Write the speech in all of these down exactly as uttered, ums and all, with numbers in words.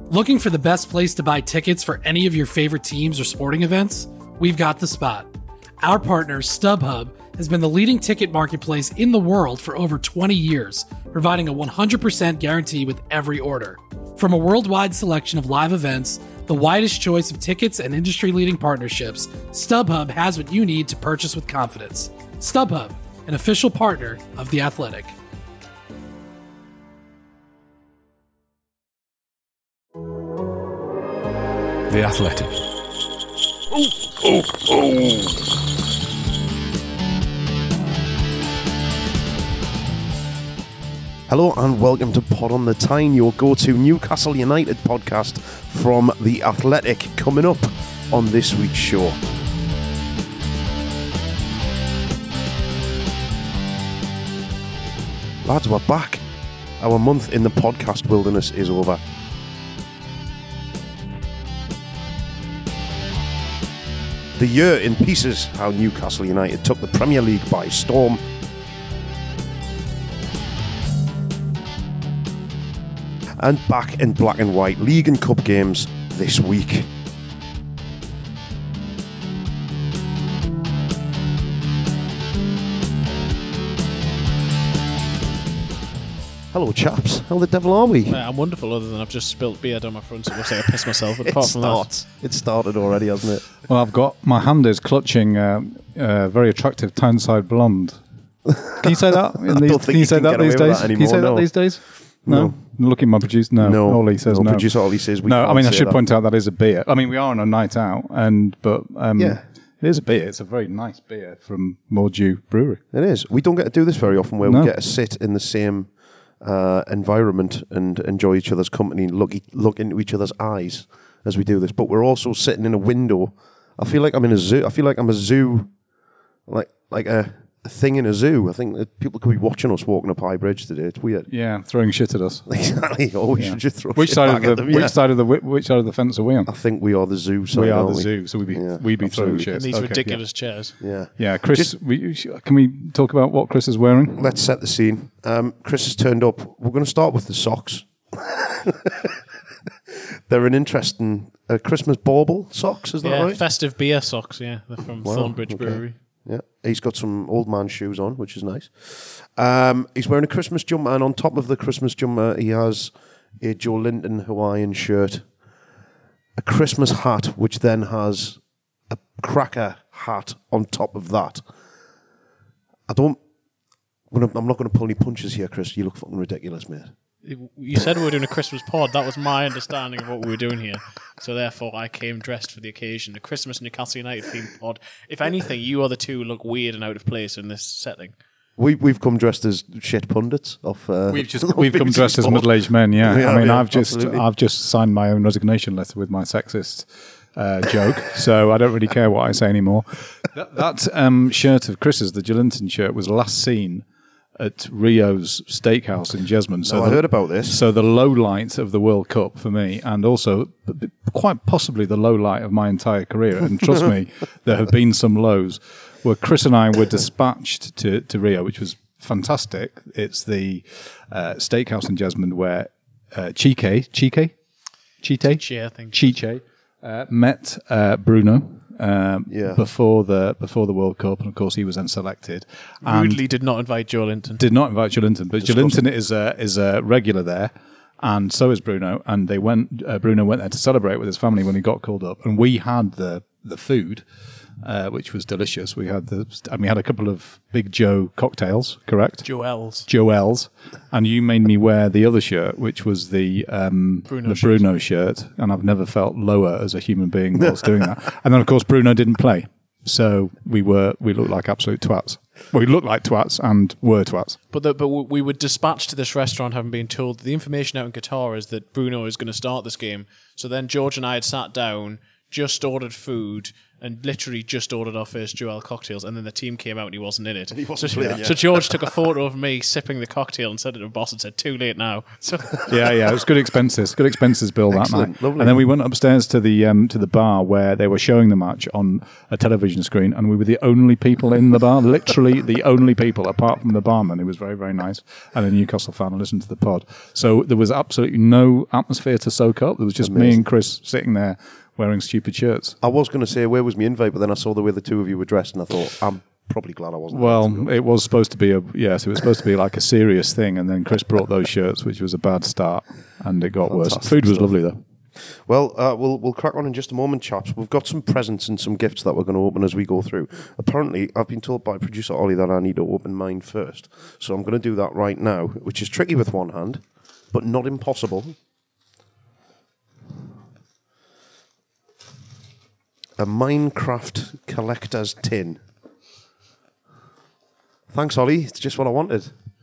Looking for the best place to buy tickets for any of your favorite teams or sporting events? We've got the spot. Our partner, StubHub, has been the leading ticket marketplace in the world for over twenty years, providing a one hundred percent guarantee with every order. From a worldwide selection of live events, the widest choice of tickets and industry-leading partnerships, StubHub has what you need to purchase with confidence. StubHub, an official partner of The Athletic. The Athletic. Oh, oh, oh. Hello and welcome to Pod on the Tyne, your go-to Newcastle United podcast from The Athletic, coming up on this week's show. Lads, we're back. Our month in the podcast wilderness is over. The year in pieces, how Newcastle United took the Premier League by storm. And back in black and white League and Cup games this week. Hello chaps, how the devil are we? Yeah, I'm wonderful, other than I've just spilt beer down my front, so it looks like I pissed myself. But apart it from starts. that, It started already, hasn't it? Well, I've got my hand is clutching a uh, uh, very attractive Tyneside blonde. Can you say that? In I these, don't think can you you say can that get away these with days? that Can you say anymore, that no. these days? No. No. Looking at my producer. No. No. Ollie says no. no. Producer Ollie says we no. can't I mean, I say should that. point out that is a beer. I mean, we are on a night out, and but um, Yeah. it is a beer. It's a very nice beer from Mordew Brewery. It is. We don't get to do this very often, where No. we get to sit in the same uh, environment and enjoy each other's company and look, e- look into each other's eyes as we do this. But we're also sitting in a window. I feel like I'm in a zoo. I feel like I'm a zoo, like like a, a thing in a zoo. I think that people could be watching us walking up High Bridge today. It's weird. Yeah, throwing shit at us. Exactly. Oh, we Yeah. should just throw Which shit side back of the at them. which Yeah. side of the whi- which side of the fence are we on? I think we are the zoo side. We are aren't the we? zoo, so we'd be Yeah, we'd be throwing absolutely. shit. and these Okay, ridiculous chairs. Yeah. Yeah, yeah Chris, Just- we, can we talk about what Chris is wearing? Let's set the scene. Um, Chris has turned up. We're going to start with the socks. They're an interesting uh, Christmas bauble socks, is that Yeah, right? festive beer socks. Yeah, they're from Wow, Thornbridge okay. Brewery. Yeah, he's got some old man shoes on, which is nice. Um, he's wearing a Christmas jumper, and on top of the Christmas jumper, he has a Joe Linton Hawaiian shirt, a Christmas hat, which then has a cracker hat on top of that. I don't. I'm gonna- I'm not going to pull any punches here, Chris. You look fucking ridiculous, mate. You said we were doing a Christmas pod. That was my understanding of what we were doing here. So therefore, I came dressed for the occasion. A Christmas Newcastle United themed pod. If anything, you other two look weird and out of place in this setting. We we've come dressed as shit pundits. Of uh, We've just we've come B B C dressed as Sport. middle-aged men. Yeah, We I have, mean, yeah, I've just absolutely. I've just signed my own resignation letter with my sexist uh, joke, so I don't really care what I say anymore. That, that um, shirt of Chris's, the Jolinton shirt, was last seen at Rio's Steakhouse in Jesmond. So Oh, I the- heard about this. So the low light of the World Cup for me, and also b- b- quite possibly the low light of my entire career. And trust me, there have been some lows where Chris and I were dispatched to, to Rio, which was fantastic. It's the uh, steakhouse in Jesmond where uh, Chike, Chike, Chite, Yeah, I think. Chiche uh, met uh, Bruno. Um, Yeah. before the before the World Cup, and of course he was then selected. And Rudely did not invite Joe Linton. did not invite Jolinton, but Jolinton is a is a regular there, and so is Bruno. And they went. Uh, Bruno went there to celebrate with his family when he got called up, and we had the the food, uh, which was delicious. We had the and we had a couple of Big Joe cocktails, correct? Joel's. Joel's, and you made me wear the other shirt, which was the um, Bruno the shirt. Bruno shirt, and I've never felt lower as a human being whilst doing that. And then, of course, Bruno didn't play, so we were we looked like absolute twats. Well, we looked like twats and were twats. But the, but we were dispatched to this restaurant having been told that the information out in Qatar is that Bruno is going to start this game. So then George and I had sat down, just ordered food, and literally just ordered our first Joel cocktails, and then the team came out and he wasn't in it. He wasn't so, playing, yeah. so George took a photo of me sipping the cocktail and sent it to the boss and said, "Too late now." So Yeah, yeah, it was good expenses, good expenses bill that Excellent, night. lovely. And then we went upstairs to the um, to the bar where they were showing the match on a television screen, and we were the only people in the bar, literally the only people, apart from the barman, who was very, very nice, and a Newcastle fan who listened to the pod. So there was absolutely no atmosphere to soak up. There was just me Amazing. and Chris sitting there wearing stupid shirts. I was going to say, where was my invite? But then I saw the way the two of you were dressed, and I thought, I'm probably glad I wasn't. Well, it was supposed to be a yes, it was supposed to be like a serious thing, and then Chris brought those shirts, which was a bad start, and it got worse. Fantastic Food was stuff. lovely though. Well, uh, we'll we'll crack on in just a moment, chaps. We've got some presents and some gifts that we're going to open as we go through. Apparently, I've been told by producer Ollie that I need to open mine first, so I'm going to do that right now, which is tricky with one hand, but not impossible. A Minecraft collector's tin. Thanks, Ollie. It's just what I wanted.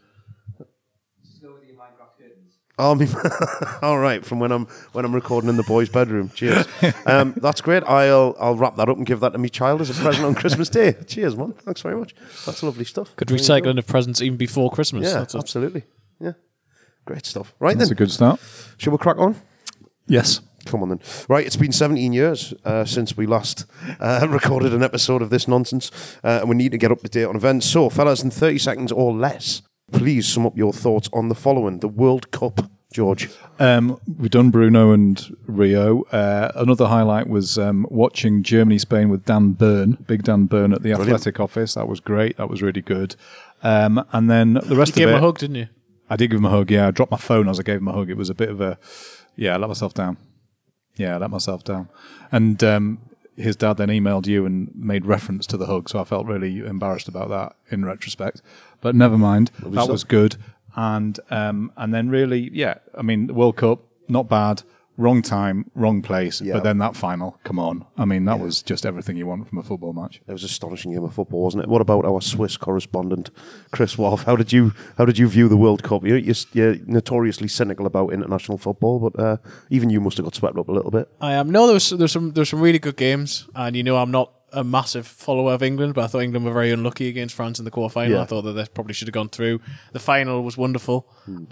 Oh, me, all right. From when I'm when I'm recording in the boys' bedroom. Cheers. Um, that's great. I'll I'll wrap that up and give that to my child as a present on Christmas Day. Cheers, man. Thanks very much. That's lovely stuff. good There you go. recycling of presents even before Christmas. Yeah, That's a- absolutely. Yeah, great stuff. Right That's then, a good start. shall we crack on? Yes. Come on then. Right, it's been seventeen years uh, since we last uh, recorded an episode of this nonsense, uh, and we need to get up to date on events. So, fellas, in thirty seconds or less, please sum up your thoughts on the following: the World Cup, George. Um, we've done Bruno and Rio. Uh, another highlight was um, watching Germany-Spain with Dan Byrne, Big Dan Byrne at the Brilliant. Athletic office. That was great. That was really good. Um, and then the rest You gave of him it, a hug, didn't you? I did give him a hug. Yeah, I dropped my phone as I gave him a hug. It was a bit of a, yeah, I let myself down. Yeah, I let myself down. And um, his dad then emailed you and made reference to the hug, so I felt really embarrassed about that in retrospect. But never mind, that stuff. was good. And um, and then really, yeah, I mean, the World Cup, not bad. Wrong time, wrong place. Yeah. But then that final, come on. I mean, that was just everything you want from a football match. It was an astonishing game of football, wasn't it? What about our Swiss correspondent, Chris Wolf? How did you how did you view the World Cup? You're, you're, you're notoriously cynical about international football, but uh, even you must have got swept up a little bit. I am. No, there's there's some there's some really good games, and you know I'm not a massive follower of England, but I thought England were very unlucky against France in the quarterfinal. Yeah. I thought that they probably should have gone through. The final was wonderful,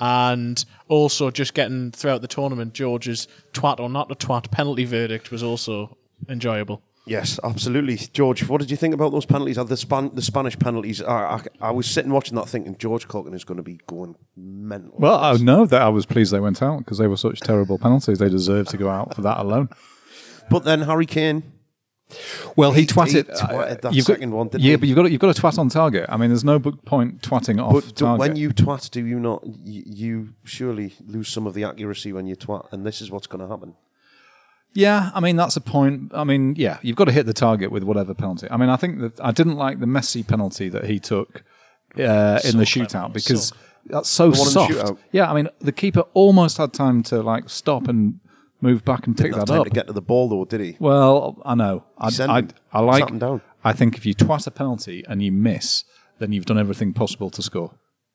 and also just getting throughout the tournament, George's twat or not a twat penalty verdict was also enjoyable. Yes, absolutely. George, what did you think about those penalties? Uh, The, Span- the Spanish penalties, I, I, I was sitting watching that thinking George Culkin is going to be going mental. Well, I know that I was pleased they went out because they were such terrible penalties. They deserved to go out for that alone. But then Harry Kane... Well, he, He- twatted. he twatted that you've got- second one, didn't yeah, he? but you've got to, you've got to twat on target. I mean, there's no b- point twatting off But do, target. when you twat, do you not... You, you surely lose some of the accuracy when you twat, and this is what's going to happen. Yeah, I mean that's a point. I mean, yeah, you've got to hit the target with whatever penalty. I mean, I think that I didn't like the Messi penalty that he took uh, in the shootout clever. because So- that's so The one in the soft. shootout? Yeah, I mean, the keeper almost had time to like stop and move back and pick Didn't have that time up. to get to the ball, though, did he? Well, I know. I, sent I, him. I like. Sat him down. I think if you twat a penalty and you miss, then you've done everything possible to score.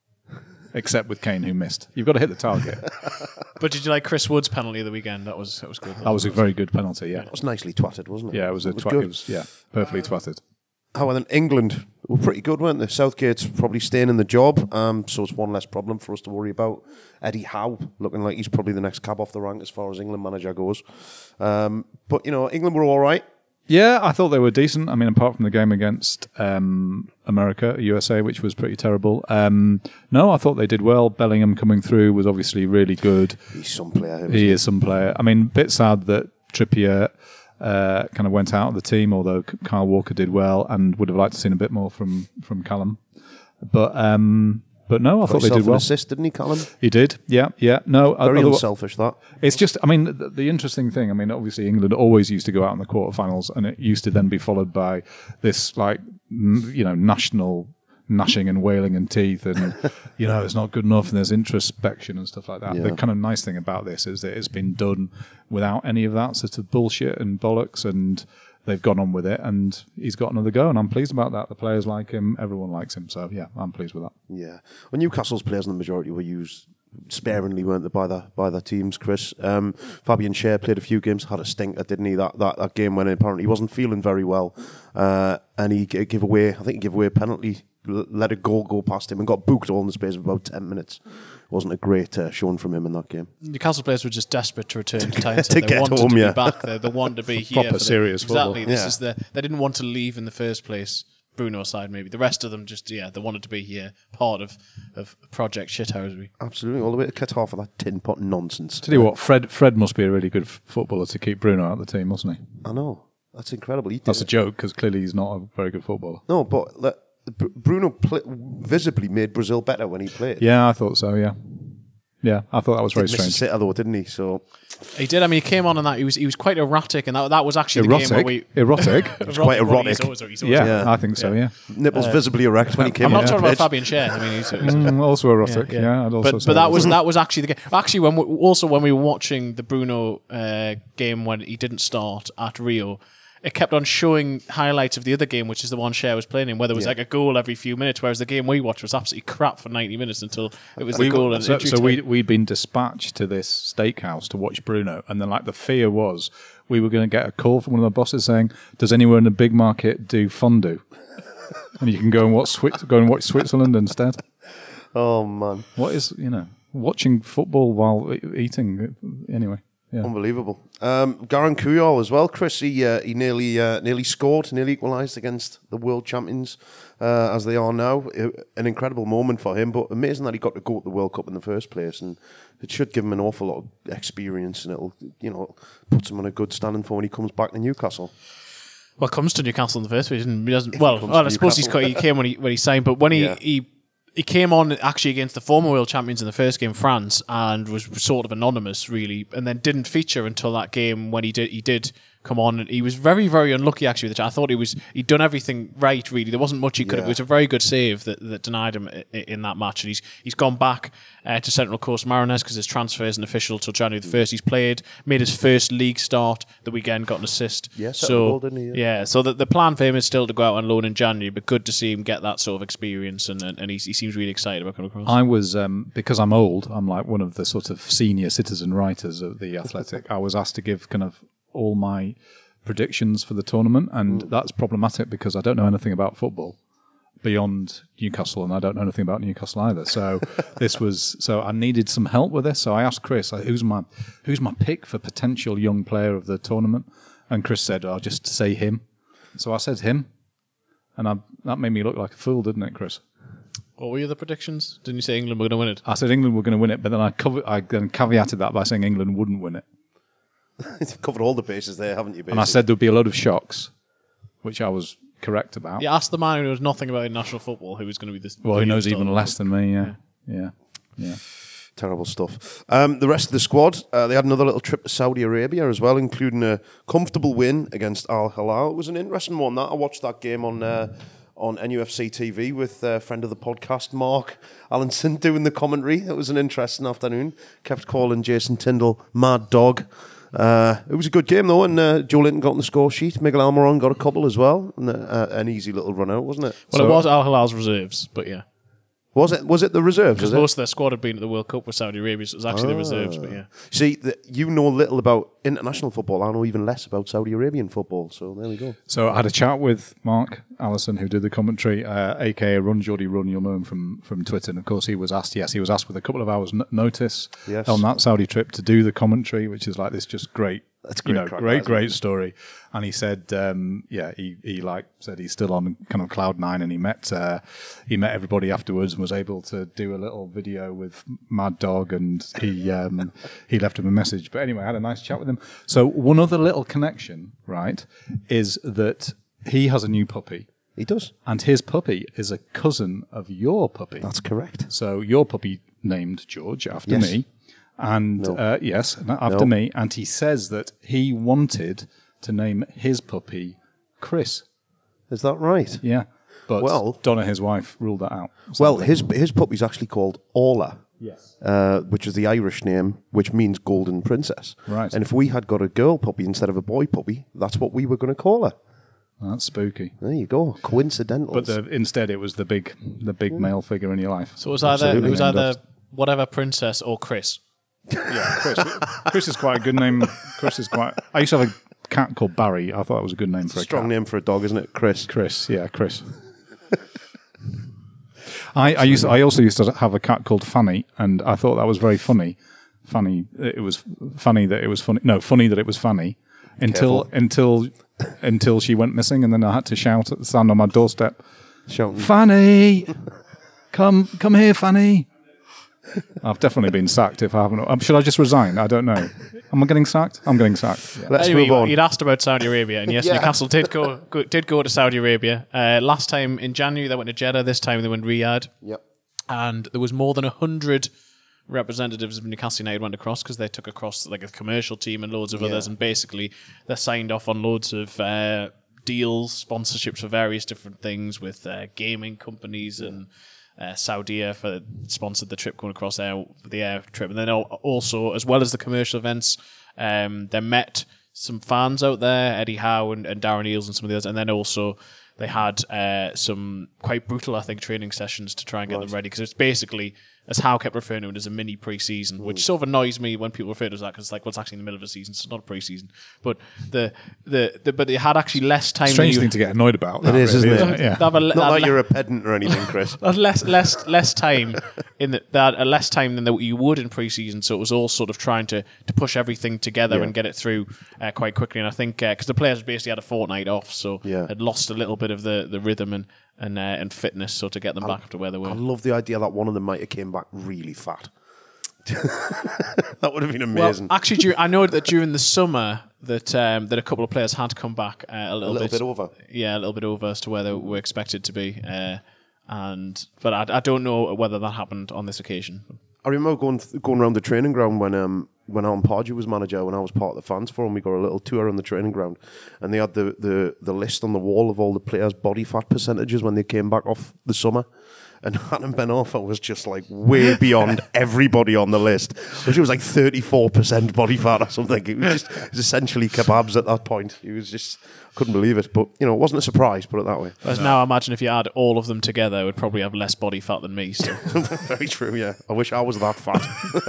Except with Kane, who missed. You've got to hit the target. But did you like Chris Wood's penalty of the weekend? That was that was good. That was a very good penalty. Yeah, It was nicely twatted, wasn't it? yeah, it was a twat. good. It was yeah, perfectly twatted. However, then England were pretty good, weren't they? Southgate's probably staying in the job, um, so it's one less problem for us to worry about. Eddie Howe looking like he's probably the next cab off the rank as far as England manager goes. Um, but, you know, England were all right. Yeah, I thought they were decent. I mean, apart from the game against um, America, U S A, which was pretty terrible. Um, no, I thought they did well. Bellingham coming through was obviously really good. He's some player. Him, He is some player. I mean, bit sad that Trippier uh, kind of went out of the team, although Kyle Walker did well and would have liked to seen a bit more from, from Callum. But um, but no, I thought they did an well. assist, didn't he, Callum? He did, yeah, yeah. No, Very other- unselfish, that. It's just, I mean, the, the interesting thing, I mean, obviously England always used to go out in the quarterfinals and it used to then be followed by this, like, n- you know, national gnashing and wailing and teeth and, you know, it's not good enough and there's introspection and stuff like that. Yeah. The kind of nice thing about this is that it's been done without any of that sort of bullshit and bollocks, and they've gone on with it and he's got another go and I'm pleased about that. The players like him, everyone likes him. So, yeah, I'm pleased with that. Yeah. Well, Newcastle's players in the majority were used sparingly, weren't they, by the by the teams, Chris? Um, Fabian Schär played a few games, had a stinker, didn't he? That that, that game when apparently he wasn't feeling very well, uh, and he g- gave away, I think he gave away a penalty, l- let a goal go past him, and got booked all in the space of about ten minutes. It wasn't a great uh, showing from him in that game. Newcastle players were just desperate to return to Tyneside. to They get wanted home, to yeah. be back there. They wanted to be here. Proper for the- serious Exactly. football. This Yeah. is the. They didn't want to leave in the first place. Bruno aside, maybe the rest of them just yeah, they wanted to be here, part of of Project Shithousery. Absolutely, all the way to cut off of that tin pot nonsense. Tell you what, Fred Fred must be a really good f- footballer to keep Bruno out of the team, mustn't he? I know. That's incredible. He did That's a it. joke because clearly he's not a very good footballer. No, but like, Br- Bruno pl- visibly made Brazil better when he played. Yeah, I thought so. Yeah, yeah, I thought that was He very did miss a strange. sitter though, didn't he? So He did. I mean, he came on and that he was he was quite erratic, and that that was actually the game where Erotic, we. erotic. quite Well, erotic. he's always- he's always- yeah, Yeah. I think so. Yeah, nipples visibly erect when he came I'm on not the talking about pitch. Fabian Schär. I mean, he's, he's Mm, also erotic. Yeah, I'd also but say but that that. was that was actually the game. Actually, when we, also when we were watching the Bruno uh, game when he didn't start at Rio, it kept on showing highlights of the other game, which is the one Schär was playing in, where there was Yeah. like a goal every few minutes, whereas the game we watched was absolutely crap for ninety minutes until it was the We- goal. And so injury so time. we we'd been dispatched to this steakhouse to watch Bruno, and then like the fear was we were going to get a call from one of the bosses saying, "Does anyone in the big market do fondue?" And you can go and watch Swi- go and watch Switzerland instead. Oh man, What is you know watching football while e- eating anyway? Yeah. unbelievable. Um, Garan Kuyal as well, Chris. He uh, he nearly uh, nearly scored, nearly equalised against the world champions uh, as they are now. I- An incredible moment for him, but amazing that he got to go to the World Cup in the first place, and it should give him an awful lot of experience, and it'll you know puts him on a good standing for when he comes back to Newcastle. Well, comes to Newcastle in the first place. He doesn't. If Well, he comes well to I suppose he's Newcastle. he came when he when he signed, but when he, Yeah. he he came on actually against the former world champions in the first game, France, and was sort of anonymous, really, and then didn't feature until that game when he did he did come on. And he was very very unlucky actually. With the I thought he was he'd done everything right. Really, there wasn't much he could have. Yeah. It was a very good save that, that denied him i- i- in that match, and he's he's gone back uh, to Central Coast Mariners because his transfer isn't official till January the first. He's played, made his first league start the weekend, got an assist. Yeah, set the so goal, didn't he? Yeah. yeah, so the, the plan for him is still to go out on loan in January, but good to see him get that sort of experience, and and, and he, he seems really excited about coming across. I was um, because I'm old. I'm like one of the sort of senior citizen writers of the Athletic. I was asked to give kind of all my predictions for the tournament, and that's problematic because I don't know anything about football beyond Newcastle, and I don't know anything about Newcastle either. So this was so I needed some help with this. So I asked Chris, like, "Who's my who's my pick for potential young player of the tournament?" And Chris said, "I'll just say him." So I said him, and I, that made me look like a fool, didn't it, Chris? What were your other predictions? Didn't you say England were going to win it? I said England were going to win it, but then I cover, I then caveated that by saying England wouldn't win it. You've covered all the bases there, haven't you? Basically? And I said there'd be a load of shocks, which I was correct about. You asked the man who knows nothing about international football who was going to be this. Well, he knows biggest even star. less than me, yeah. Yeah. Yeah. Terrible stuff. Um, the rest of the squad, uh, they had another little trip to Saudi Arabia as well, including a comfortable win against Al Hilal. It was an interesting one. That I watched that game on uh, on N U F C T V with a friend of the podcast, Mark Allenson, doing the commentary. It was an interesting afternoon. Kept calling Jason Tyndall Mad Dog. Uh, it was a good game though, and uh, Joe Linton got on the score sheet. Miguel Almiron got a couple as well, and uh, an easy little run out, wasn't it? Well, So- it was Al Hilal's reserves, but yeah. Was it? Was it the reserves? Because Was it? most of their squad had been at the World Cup with Saudi Arabia, so it was actually the reserves, but yeah. See, the, you know little about international football. I know even less about Saudi Arabian football. So there we go. So I had a chat with Mark Allison, who did the commentary, uh, aka Run Geordie Run. You'll know him from, from Twitter. And of course, he was asked. Yes, he was asked with a couple of hours' n- notice Yes. on that Saudi trip to do the commentary, which is like this just great. That's you great know, crack, great, that, isn't great it? story. And he said, um, yeah, he, he like said he's still on kind of cloud nine, and he met uh, he met everybody afterwards and was able to do a little video with Mad Dog, and he um, he left him a message. But anyway, I had a nice chat with him. So one other little connection, right, is that he has a new puppy, He does. and his puppy is a cousin of your puppy. That's correct. So your puppy named George after Yes. me, and No. uh, yes, after No. me. And he says that he wanted to name his puppy Chris. Is that right? Yeah, but Well- Donna, his wife, ruled that out. Well, sadly. his his puppy's actually called Orla. yes, Uh, which is the Irish name, which means golden princess. Right. And if we had got a girl puppy instead of a boy puppy, that's what we were going to call her. that's spooky. There you go. Coincidental. But the, instead, it was the big, the big male figure in your life. So it was either Absolutely. it was Named either after- whatever princess or Chris. Yeah, Chris. Chris is quite a good name. Chris is quite. I used to have a cat called Barry. I thought it was a good name for a Strong cat. name for a dog, isn't it? Chris. Chris, yeah, Chris. I, I used. To, I also used to have a cat called Fanny, and I thought that was very funny. Funny. It was funny that it was funny. No, funny that it was funny. Until Careful. until until she went missing, and then I had to shout at the stand on my doorstep, Shouting. "Fanny, come come here, Fanny." I've definitely been sacked if I haven't. Um, should I just resign? I don't know. Am I getting sacked? I'm getting sacked. Yeah. Let's Anyway, move on. you'd asked about Saudi Arabia, and yes, Yeah. Newcastle did go, go did go to Saudi Arabia. Uh, last time in January they went to Jeddah. This time they went to Riyadh, Yep. and there was more than a hundred representatives of Newcastle United went across because they took across like a commercial team and loads of others, and basically they signed off on loads of uh, deals, sponsorships for various different things with uh, gaming companies and. Uh, Saudia for sponsored the trip going across there, the air trip, and then al- also as well as the commercial events, um, they met some fans out there, Eddie Howe and, and Darren Eales and some of the others, and then also they had uh, some quite brutal, I think, training sessions to try and get Right. them ready because it's basically, as Howe kept referring to it, as a mini pre-season, which sort of annoys me when people refer to it as that because it's like, well, it's actually in the middle of a season, so it's not a pre-season. But the the, the but they had actually less time. Strange than you, thing to get annoyed about. that, is, really, isn't it? Yeah. They have a- Not they have like le- you're a pedant or anything, Chris. That's less less less time in the, that uh, less time than that you would in pre-season. So it was all sort of trying to, to push everything together Yeah. and get it through uh, quite quickly. And I think because the players basically had a fortnight off, so Yeah. had lost a little bit of the, the rhythm and and uh, and fitness, so to get them back up to where they were. I love the idea that one of them might have came back really fat. That would have been Well, amazing. actually, dur- I know that during the summer that um, that a couple of players had come back uh, a little, a little bit over. yeah, a little bit over as to where they were expected to be. Uh, and but I, I don't know whether that happened on this occasion. I remember going th- going around the training ground when um when Alan Pardew was manager, when I was part of the fans forum. We got a little tour on the training ground, and they had the, the, the list on the wall of all the players' body fat percentages when they came back off the summer. And Adam Ben Arfa was just like way beyond everybody on the list. Which was like thirty-four percent body fat or something. It was just it was essentially kebabs at that point. He was just, couldn't believe it. But, you know, it wasn't a surprise, put it that way. Whereas now, I imagine if you add all of them together, it would probably have less body fat than me. So Very true, yeah. I wish I was that fat.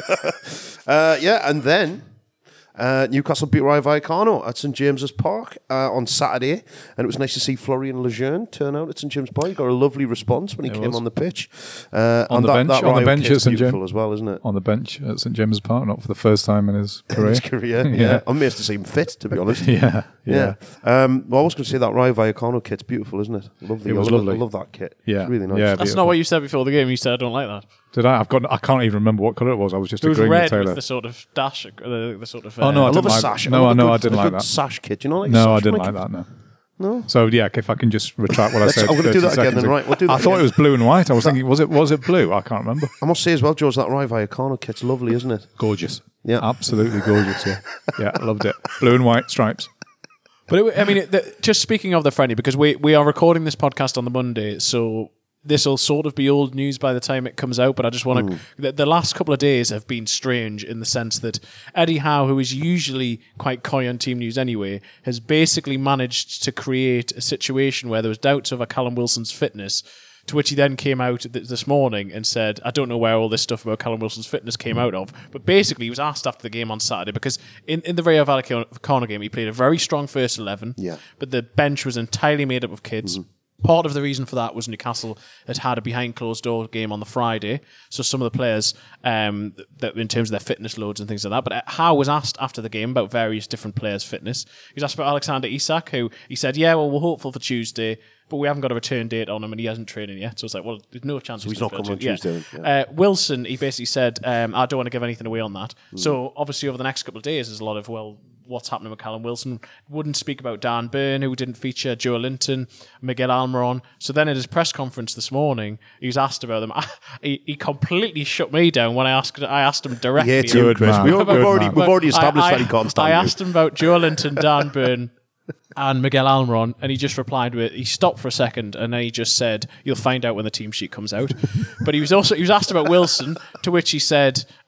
uh, yeah, and then uh, Newcastle beat Rayo Vallecano at St James's Park uh, on Saturday, and it was nice to see Florian Lejeune turn out at St James's Park. He got a lovely response when he It came was. on the pitch. Uh, On and the that, bench- that on the Rayo bench kit's at St beautiful James- as well, isn't it? On the bench at St James's Park, not for the first time in his career. His career, yeah. Yeah. I'm amazed to see him fit, to be honest. yeah, Yeah. yeah. Um, well, I was going to say that Rayo Vallecano kit's beautiful, isn't it? Lovely. It was I love, lovely. I love that kit. Yeah. It's really nice. Yeah, that's beautiful. not what you said before the game. You said I don't like that. Did I? I've got. I can't even remember what colour it was. I was just It was agreeing with red Taylor. with the sort of dash, uh, the, the sort of. Oh, no, I I love didn't a like- sash. no, love I a know, good, I didn't a like good that. sash kit. You know, like No, sash I didn't like like that. No. No. So yeah, if I can just retract what I Let's- said. I'm gonna do thirty that again then, seconds right, we'll do that I thought again. it was blue and white. I was thinking, was it was it blue? I can't remember. I must say as well, George, that Rayo Vallecano kit's lovely, isn't it? Gorgeous. Yeah. Absolutely gorgeous. Yeah. Yeah, I loved it. Blue and white stripes. But it, I mean, it, the, just speaking of the friendly, because we we are recording this podcast on the Monday, so this will sort of be old news by the time it comes out. But I just want to. The, the last couple of days have been strange in the sense that Eddie Howe, who is usually quite coy on team news anyway, has basically managed to create a situation where there was doubts over Callum Wilson's fitness. To which he then came out th- this morning and said, I don't know where all this stuff about Callum Wilson's fitness came out of. But basically, he was asked after the game on Saturday, because in, in the Rayo Vallecano game, he played a very strong first eleven, Yeah. but the bench was entirely made up of kids. Part of the reason for that was Newcastle had had a behind closed door game on the Friday, so some of the players, um, that in terms of their fitness loads and things like that. But Howe was asked after the game about various different players' fitness. He was asked about Alexander Isak, who he said, "Yeah, well, we're hopeful for Tuesday, but we haven't got a return date on him, and he hasn't training yet." So it's like, well, there's no chance. So he's gonna not coming on play Tuesday, Yeah. yeah. Uh, Wilson, he basically said, um, "I don't want to give anything away on that." So obviously, over the next couple of days, there's a lot of well. What's happening with Callum Wilson? Wouldn't speak about Dan Burn, who didn't feature, Joe Linton, Miguel Almiron. So then at his press conference this morning, he was asked about them. he, he completely shut me down when I asked I asked him directly. Yeah, too, Good Chris. man. We, have Good already man. we've already I- established I, that he can't stand I you. asked him about Joe Linton, Dan Burn, and Miguel Almiron, and he just replied with, he stopped for a second, and then he just said, "You'll find out when the team sheet comes out." But he was also he was asked about Wilson, to which he said,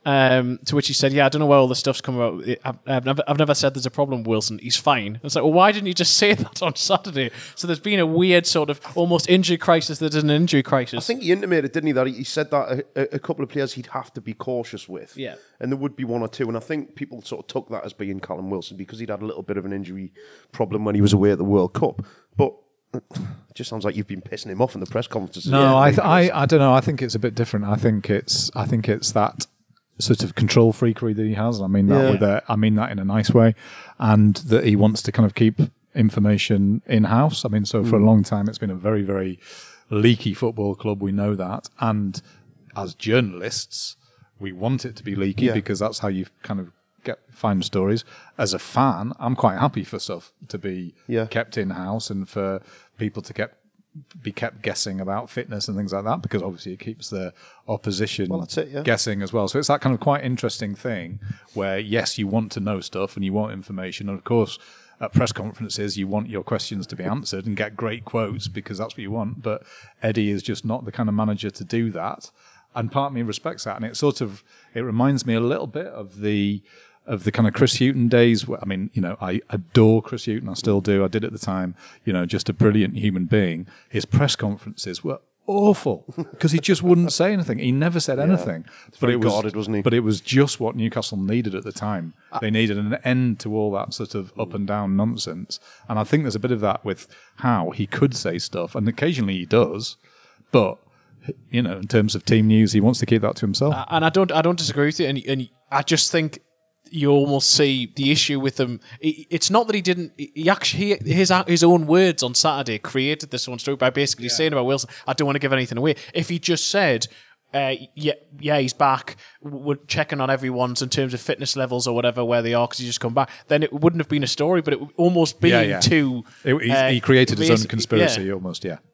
Um, to which he said, yeah, I don't know where all this stuff's come about. I've, I've, never, I've never said there's a problem with Wilson. He's fine. It's like, well, why didn't you just say that on Saturday? So there's been a weird sort of almost injury crisis that is an injury crisis. I think he intimated, didn't he, that he, he said that a, a couple of players he'd have to be cautious with. Yeah. And there would be one or two. And I think people sort of took that as being Callum Wilson because he'd had a little bit of an injury problem when he was away at the World Cup. But it just sounds like you've been pissing him off in the press conferences. No, yeah, I, th- I, I don't know. I think it's a bit different. I think it's, I think it's that sort of control freakery that he has. I mean that Yeah. with a, I mean that in a nice way, and that he wants to kind of keep information in house. I mean, so for a long time, it's been a very, very leaky football club. We know that, and as journalists, we want it to be leaky Yeah. because that's how you kind of get find stories. As a fan, I'm quite happy for stuff to be Yeah. kept in house and for people to kept be kept guessing about fitness and things like that, because obviously it keeps the opposition Well, that's it, yeah. guessing as well. So it's that kind of quite interesting thing where, yes, you want to know stuff and you want information. And of course, at press conferences, you want your questions to be answered and get great quotes because that's what you want. But Eddie is just not the kind of manager to do that. And part of me respects that. And it sort of, it reminds me a little bit of the, of the kind of Chris Hughton days. Where, I mean, you know, I adore Chris Hughton. I still do. I did at the time, you know, just a brilliant human being. His press conferences were awful because he just wouldn't say anything. He never said anything. But very it was, guarded, wasn't he? But it was just what Newcastle needed at the time. They needed an end to all that sort of up and down nonsense. And I think there's a bit of that with how he could say stuff. And occasionally he does. But, you know, in terms of team news, he wants to keep that to himself. And I don't, I don't disagree with you. And, and I just think you almost see the issue with him. It's not that he didn't. He actually he, his his own words on Saturday created this one story by basically yeah. saying about Wilson, I don't want to give anything away. If he just said, uh, yeah, yeah, he's back, we're checking on everyone's in terms of fitness levels or whatever where they are because he's just come back, then it wouldn't have been a story. But it would almost be yeah, yeah. too. It, he, uh, he created his own conspiracy yeah. almost. Yeah.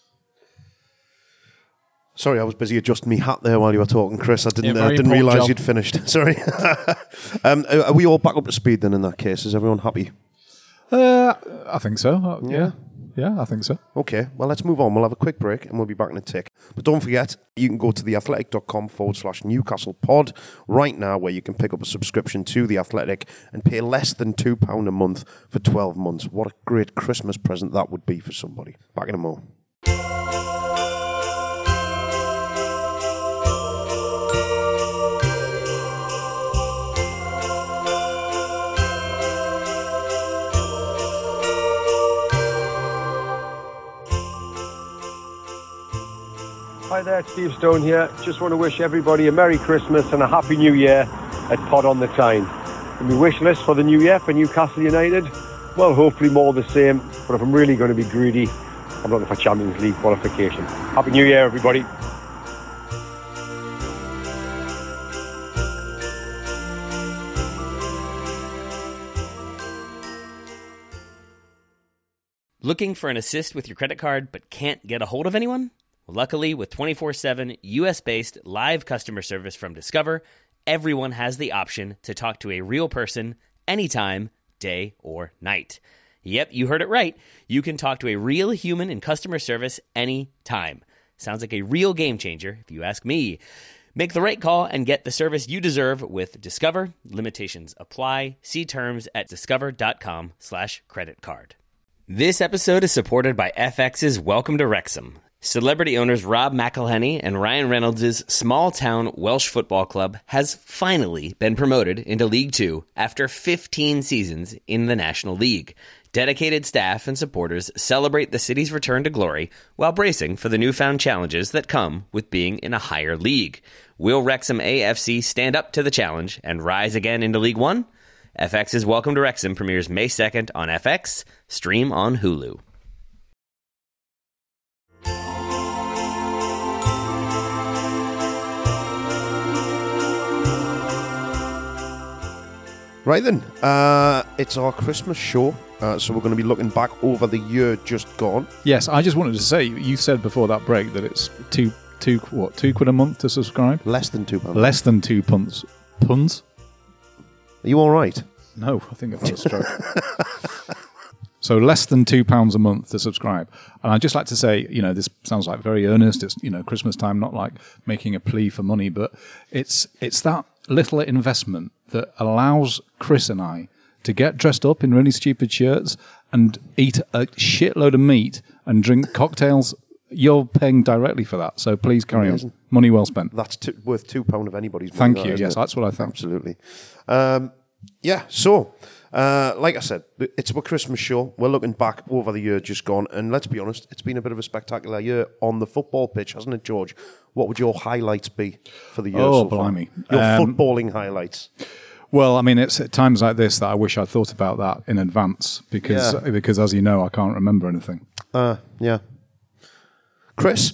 Sorry, I was busy adjusting my hat there while you were talking, Chris. I didn't Yeah, uh, very didn't important realise job. you'd finished. Sorry. um, are are we all back up to speed then in that case? Is everyone happy? Uh, I think so. Uh, yeah. Yeah, I think so. Okay, well, let's move on. We'll have a quick break and we'll be back in a tick. But don't forget, you can go to theathletic.com forward slash Newcastle pod right now where you can pick up a subscription to The Athletic and pay less than two pounds a month for twelve months. What a great Christmas present that would be for somebody. Back in a moment. Hi there, Steve Stone here. Just want to wish everybody a Merry Christmas and a Happy New Year at Pod on the Tyne. And my wish list for the new year for Newcastle United, well, hopefully more the same. But if I'm really going to be greedy, I'm looking for Champions League qualification. Happy New Year, everybody. Looking for an assist with your credit card but can't get a hold of anyone? Luckily, with twenty-four seven U S-based live customer service from Discover, everyone has the option to talk to a real person anytime, day or night. Yep, you heard it right. You can talk to a real human in customer service anytime. Sounds like a real game changer, if you ask me. Make the right call and get the service you deserve with Discover. Limitations apply. See terms at discover.com slash credit card. This episode is supported by F X's Welcome to Wrexham. Celebrity owners Rob McElhenney and Ryan Reynolds' small-town Welsh football club has finally been promoted into League Two after fifteen seasons in the National League. Dedicated staff and supporters celebrate the city's return to glory while bracing for the newfound challenges that come with being in a higher league. Will Wrexham A F C stand up to the challenge and rise again into League One? F X's Welcome to Wrexham premieres May second on F X, stream on Hulu. Right then, uh, it's our Christmas show, uh, so we're going to be looking back over the year just gone. Yes, I just wanted to say, you said before that break that it's two, two, what, two quid a month to subscribe? Less than two pounds. Less than two punts. Puns? Are you all right? No, I think I've had a stroke. So less than two pounds a month to subscribe. And I'd just like to say, you know, this sounds like very earnest. It's, you know, Christmas time, not like making a plea for money, but it's it's that little investment that allows Chris and I to get dressed up in really stupid shirts and eat a shitload of meat and drink cocktails, you're paying directly for that. So please carry Amazing. on. Money well spent. That's t- worth two pound of anybody's money. Thank that, you. isn't Yes, it? that's what I think. Absolutely. Um, yeah, so, uh, like I said, it's our Christmas show. We're looking back over the year just gone, and let's be honest, it's been a bit of a spectacular year on the football pitch, hasn't it, George? What would your highlights be for the year Oh, so far? blimey. Your Um, footballing highlights. Well, I mean, it's at times like this that I wish I'd thought about that in advance because, Yeah. because as you know, I can't remember anything. Uh, yeah. Chris?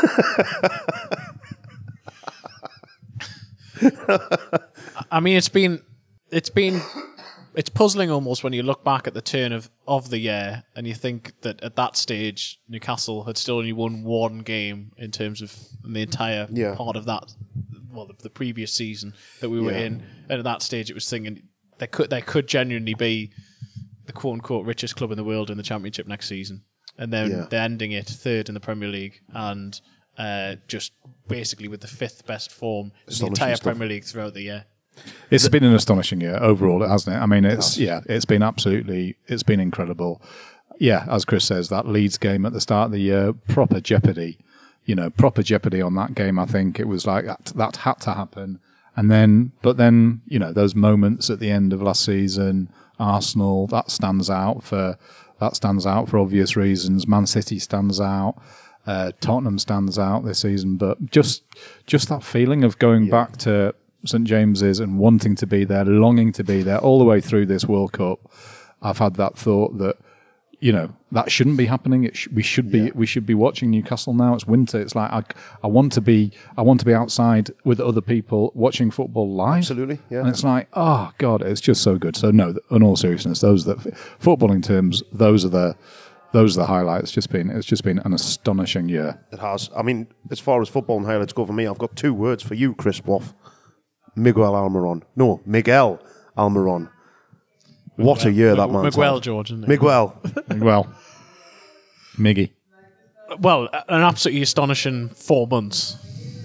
I mean, it's been, it's been, it's puzzling almost when you look back at the turn of, of the year and you think that at that stage Newcastle had still only won one game in terms of the entire Yeah. part of that, well, the, the previous season that we were Yeah. in. And at that stage, it was thinking they could they could genuinely be the quote unquote richest club in the world in the Championship next season, and then Yeah. they're ending it third in the Premier League and uh, just basically with the fifth best form in the Astonishing entire stuff. Premier League throughout the year. It's been an astonishing year overall, hasn't it? I mean, it's yeah, it's been absolutely, it's been incredible. Yeah, as Chris says, that Leeds game at the start of the year, proper jeopardy. You know, proper jeopardy on that game. I think it was like that, that had to happen. And then, but then, you know, those moments at the end of last season, Arsenal, that stands out for that stands out for obvious reasons. Man City stands out. Uh, Tottenham stands out this season, but just just that feeling of going back to St James's and wanting to be there, longing to be there all the way through this World Cup. I've had that thought that, you know, that shouldn't be happening. It sh- we should be we should be watching Newcastle now. It's winter. It's like I, I want to be I want to be outside with other people watching football live. Absolutely, yeah. And it's like, oh God, it's just so good. So no, in all seriousness, those that footballing terms, those are the those are the highlights. It's just been it's just been an astonishing year. It has. I mean, as far as football and highlights go for me, I've got two words for you, Chris Waff. Miguel Almiron. No, Miguel Almiron. What a year that man's Miguel, had. George, isn't it? Miguel. Well, Miggy. Well, an absolutely astonishing four months.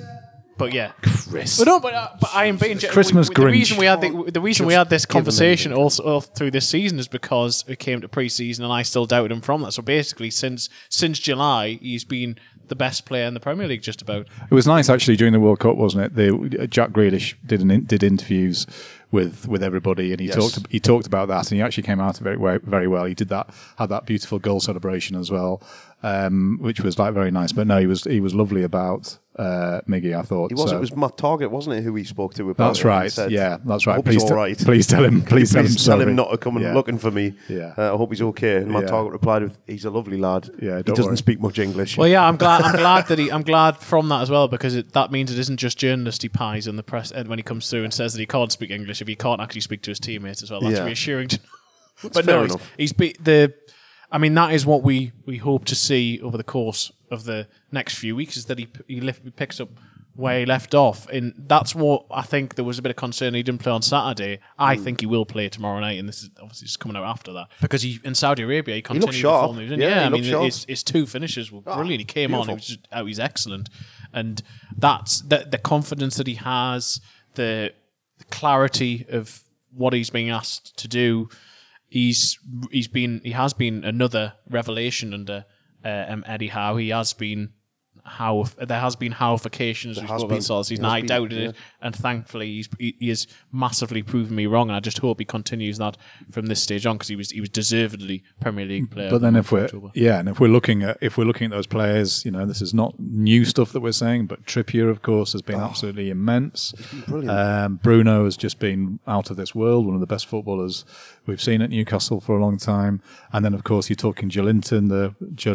But yeah, Chris. but no, but, uh, but I am being Christmas we, the Grinch. reason we had the, the reason we had this Just give him conversation anything. also all through this season is because it came to pre-season and I still doubted him from that. So basically, since since July, he's been the best player in the Premier League, just about. It was nice actually during the World Cup, wasn't it? The Jack Grealish did an, did interviews with with everybody, and he Yes. talked he talked about that, and he actually came out very wa- very well. He did that, had that beautiful goal celebration as well, um, which was like very nice. But no, he was he was lovely about uh, Miggy. I thought He was. so. It was Matt Target, wasn't it, who he spoke to about That's it? He right. said, Yeah, that's I right. hope Please, he's all te- right. please tell him. Please tell him. Please tell sorry. him not to come and Yeah. looking for me. Yeah. Uh, I hope he's okay. And Matt Yeah. Target replied with, "He's a lovely lad. Yeah, he don't doesn't worry." speak much English." Well, yeah, I'm glad. I'm glad that he. I'm glad from that as well because it, that means it isn't just journalists he pies in the press and when he comes through and says that he can't speak English if he can't actually speak to his teammates as well. That's Yeah. reassuring. To but fair no, he's, enough. he's be, the. I mean, that is what we, we hope to see over the course of the next few weeks is that he he, lift, he picks up where he left off, and that's what I think there was a bit of concern he didn't play on Saturday. I Hmm. think he will play tomorrow night, and this is obviously just coming out after that because he in Saudi Arabia he continued to sharp. perform. He was in- Yeah, yeah, he I mean looked sharp. his, his two finishes were brilliant. He came on, he beautiful. was just, oh, he's excellent, and that's the the confidence that he has, the, the clarity of what he's being asked to do. He's he's been he has been another revelation under uh, um, Eddie Howe. He has been how there has been Howification as we has spoke been. about this season. There has I been, doubted yeah. it, and thankfully he's he, he has massively proven me wrong. And I just hope he continues that from this stage on because he was he was deservedly Premier League player. But then, of if we're October. yeah, and if we're looking at if we're looking at those players, you know, this is not new stuff that we're saying. But Trippier, of course, has been absolutely immense. brilliant. Um, Bruno has just been out of this world. One of the best footballers we've seen at Newcastle for a long time. And then, of course, you're talking Joelinton, the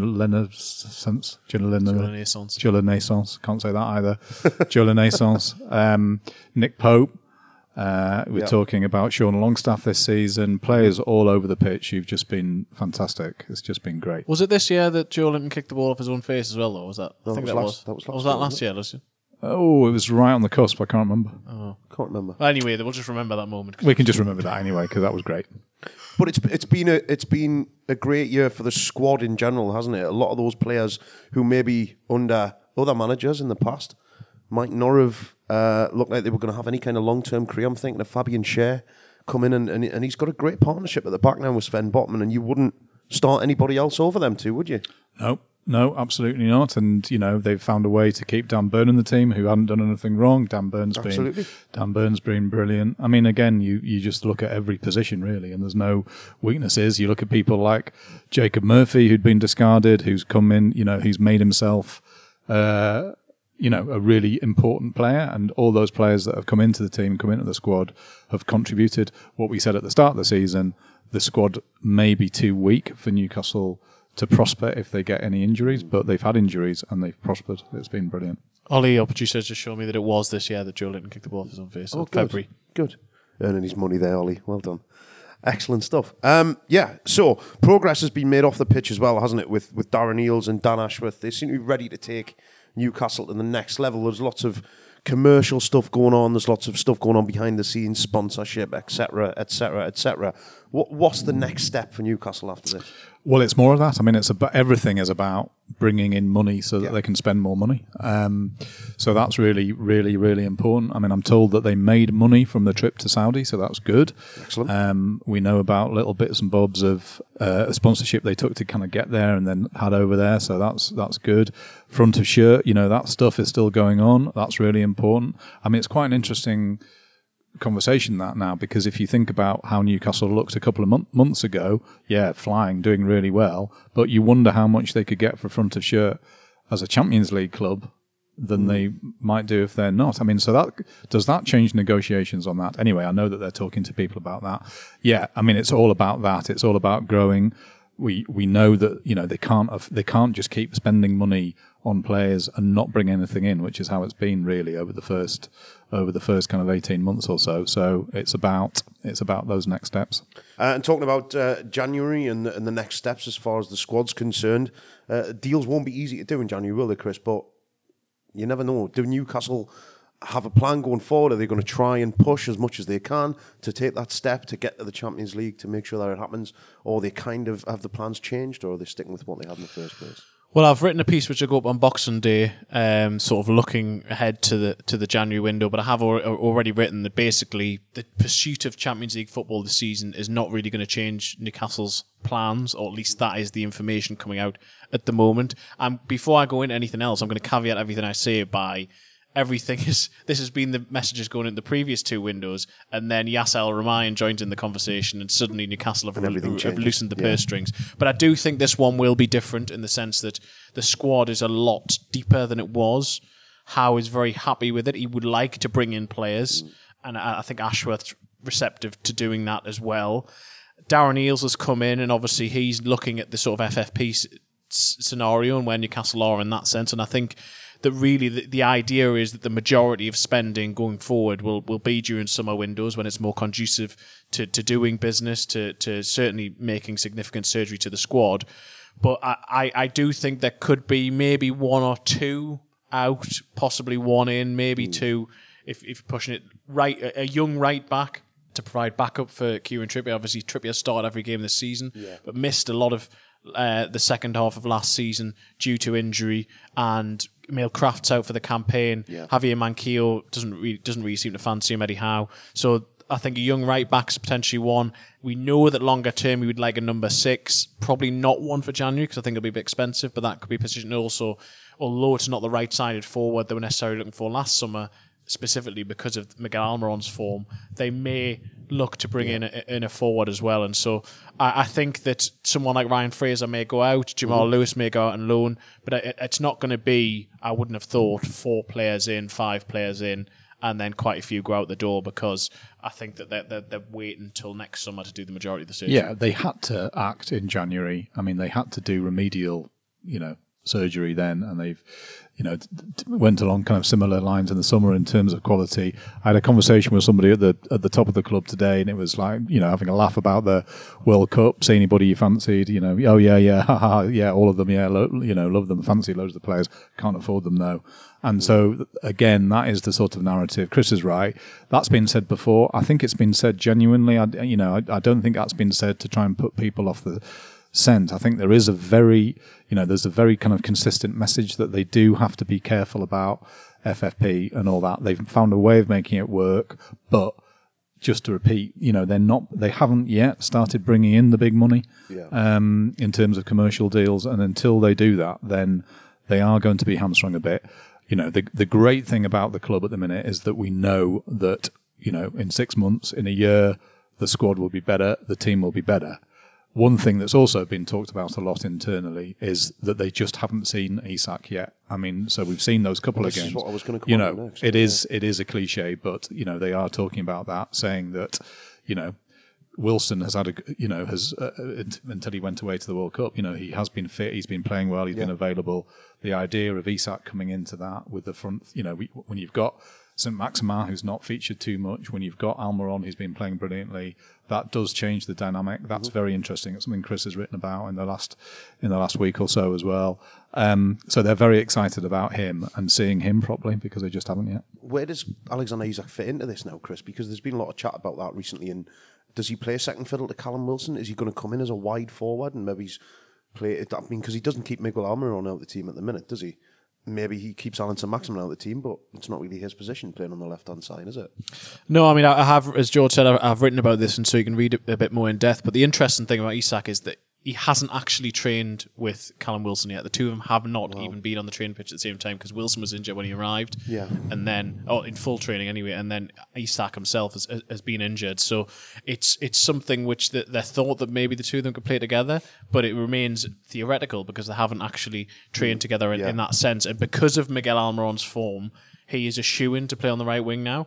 Joelinton, Joelinton, Renaissance. Joelinton. Can't say that either. Joelinton. Um, Nick Pope. Uh, we're Yeah. talking about Sean Longstaff this season. Players all over the pitch who've just been fantastic. It's just been great. Was it this year that Joe Linton kicked the ball off his own face as well, though? Was that? I No, think that that was was. last- that was Or last that year, last wasn't year, last year? Oh, it was right on the cusp. I can't remember. Can't remember. Well, anyway, we'll just remember that moment. We can just remember that anyway because that was great. But it's it's been a it's been a great year for the squad in general, hasn't it? A lot of those players who maybe under other managers in the past might not have uh, looked like they were going to have any kind of long-term career. I'm thinking of Fabian Schär come in, and, and, and he's got a great partnership at the back now with Sven Botman, and you wouldn't start anybody else over them two, would you? No. No, absolutely not. And, you know, they've found a way to keep Dan Burn in the team, who hadn't done anything wrong. Dan Burn's Absolutely. been Dan Burn's been brilliant. I mean, again, you, you just look at every position, really, and there's no weaknesses. You look at people like Jacob Murphy, who'd been discarded, who's come in, you know, he's made himself, uh, you know, a really important player. And all those players that have come into the team, come into the squad, have contributed. What we said at the start of the season, the squad may be too weak for Newcastle to prosper if they get any injuries, but they've had injuries and they've prospered. It's been brilliant. Ollie, our producer, just showed me that it was this year that Joe Linton kicked the ball off his own face. Oh, in good. February. Good. Earning his money there, Ollie. Well done. Excellent stuff. Um, yeah, so progress has been made off the pitch as well, hasn't it, with, with Darren Eales and Dan Ashworth. They seem to be ready to take Newcastle to the next level. There's lots of commercial stuff going on. There's lots of stuff going on behind the scenes, sponsorship, et cetera, et cetera, et cetera. What, what's the next step for Newcastle after this? Well, it's more of that. I mean, it's about everything is about bringing in money so that Yeah. they can spend more money. Um, so that's really, really, really important. I mean, I'm told that they made money from the trip to Saudi, so that's good. Excellent. Um, we know about little bits and bobs of uh, sponsorship they took to kind of get there and then had over there, so that's that's good. Front of shirt, you know, that stuff is still going on. That's really important. I mean, it's quite an interesting conversation that now, because if you think about how Newcastle looked a couple of mon- months ago, yeah, flying, doing really well, but you wonder how much they could get for front of shirt as a Champions League club than they might do if they're not. I mean, so that does that change negotiations on that? Anyway, I know that they're talking to people about that. Yeah, I mean, it's all about that. It's all about growing. We we know that, you know, they can't they can't just keep spending money on players and not bring anything in, which is how it's been really over the first over the first kind of eighteen months or so. So it's about it's about those next steps. Uh, and talking about uh, January and the, and the next steps as far as the squad's concerned, uh, deals won't be easy to do in January, will they, Chris? But you never know. Do Newcastle have a plan going forward? Are they going to try and push as much as they can to take that step to get to the Champions League to make sure that it happens? Or they kind of have the plans changed, or are they sticking with what they had in the first place? Well, I've written a piece which will go up on Boxing Day, um, sort of looking ahead to the to the January window. But I have al- already written that basically the pursuit of Champions League football this season is not really going to change Newcastle's plans, or at least that is the information coming out at the moment. And before I go into anything else, I'm going to caveat everything I say by everything is. This has been the messages going in the previous two windows, and then Yasser Al-Rumayyan joined in the conversation, and suddenly Newcastle have, everything have changes. loosened the Yeah. purse strings. But I do think this one will be different in the sense that the squad is a lot deeper than it was. Howe is very happy with it. He would like to bring in players, mm. and I I think Ashworth's receptive to doing that as well. Darren Eales has come in, and obviously he's looking at the sort of F F P s- s- scenario and where Newcastle are in that sense. And I think that really the, the idea is that the majority of spending going forward will, will be during summer windows when it's more conducive to, to doing business, to, to certainly making significant surgery to the squad. But I, I, I do think there could be maybe one or two out, possibly one in, maybe mm. two, if if pushing it right, a, a young right back to provide backup for Kieran Trippier. Obviously, Trippier started every game this season, yeah. but missed a lot of uh, the second half of last season due to injury, and Emil Kraft's out for the campaign. Yeah. Javier Manquillo doesn't really, doesn't really seem to fancy him, Eddie Howe. So I think a young right back's potentially one. We know that longer term we would like a number six, probably not one for January because I think it'll be a bit expensive, but that could be positioned also, although it's not the right-sided forward they were necessarily looking for last summer, specifically because of Miguel Almiron's form, they may look to bring yeah. in, a, in a forward as well. And so I, I think that someone like Ryan Fraser may go out, Jamal mm-hmm. Lewis may go out on loan, but it, it's not going to be, I wouldn't have thought, four players in, five players in, and then quite a few go out the door, because I think that they're, they're, they're waiting until next summer to do the majority of the surgery. Yeah, they had to act in January. I mean, they had to do remedial, you know, surgery then, and they've, you know, t- t- went along kind of similar lines in the summer in terms of quality. I had a conversation with somebody at the at the top of the club today, and it was like, you know, having a laugh about the World Cup. See anybody you fancied? You know, oh yeah, yeah, haha, yeah, all of them, yeah, lo- you know, love them, fancy loads of the players, can't afford them though. And so again, that is the sort of narrative. Chris is right. That's been said before. I think it's been said genuinely. I, you know, I, I don't think that's been said to try and put people off the scent. I think there is a very, you know, there's a very kind of consistent message that they do have to be careful about F F P and all that. They've found a way of making it work, but just to repeat, you know, they're not, they haven't yet started bringing in the big money yeah. um, in terms of commercial deals. And until they do that, then they are going to be hamstrung a bit. You know, the the great thing about the club at the minute is that we know that, you know, in six months, in a year, the squad will be better, the team will be better. One thing that's also been talked about a lot internally is that they just haven't seen Isak yet. I mean, so we've seen those couple well, of this games. Is what I was going to you come know, on next. it yeah. is it is a cliche, but you know they are talking about that, saying that you know Wilson has had a you know has uh, until he went away to the World Cup. You know, he has been fit, he's been playing well, he's yeah. been available. The idea of Isak coming into that with the front, you know, we, when you've got Saint Maximin, who's not featured too much, when you've got Almiron, who's been playing brilliantly, that does change the dynamic. That's mm-hmm. very interesting. It's something Chris has written about in the last in the last week or so as well. Um, so they're very excited about him and seeing him properly because they just haven't yet. Where does Alexander Isak fit into this now, Chris? Because there's been a lot of chat about that recently. And does he play second fiddle to Callum Wilson? Is he going to come in as a wide forward and maybe he's play it? I mean, because he doesn't keep Miguel Almiron out of the team at the minute, does he? Maybe he keeps Alan Saint-Maximin out of the team, but it's not really his position playing on the left-hand side, is it? No, I mean, I have, as George said, I've written about this, and so you can read it a bit more in depth. But the interesting thing about Isak is that he hasn't actually trained with Callum Wilson yet. The two of them have not wow. even been on the training pitch at the same time because Wilson was injured when he arrived. Yeah. And then, oh, in full training anyway, and then Isak himself has, has been injured. So it's it's something which the, they thought that maybe the two of them could play together, but it remains theoretical because they haven't actually trained together in, yeah. in that sense. And because of Miguel Almiron's form, he is a shoo-in to play on the right wing now.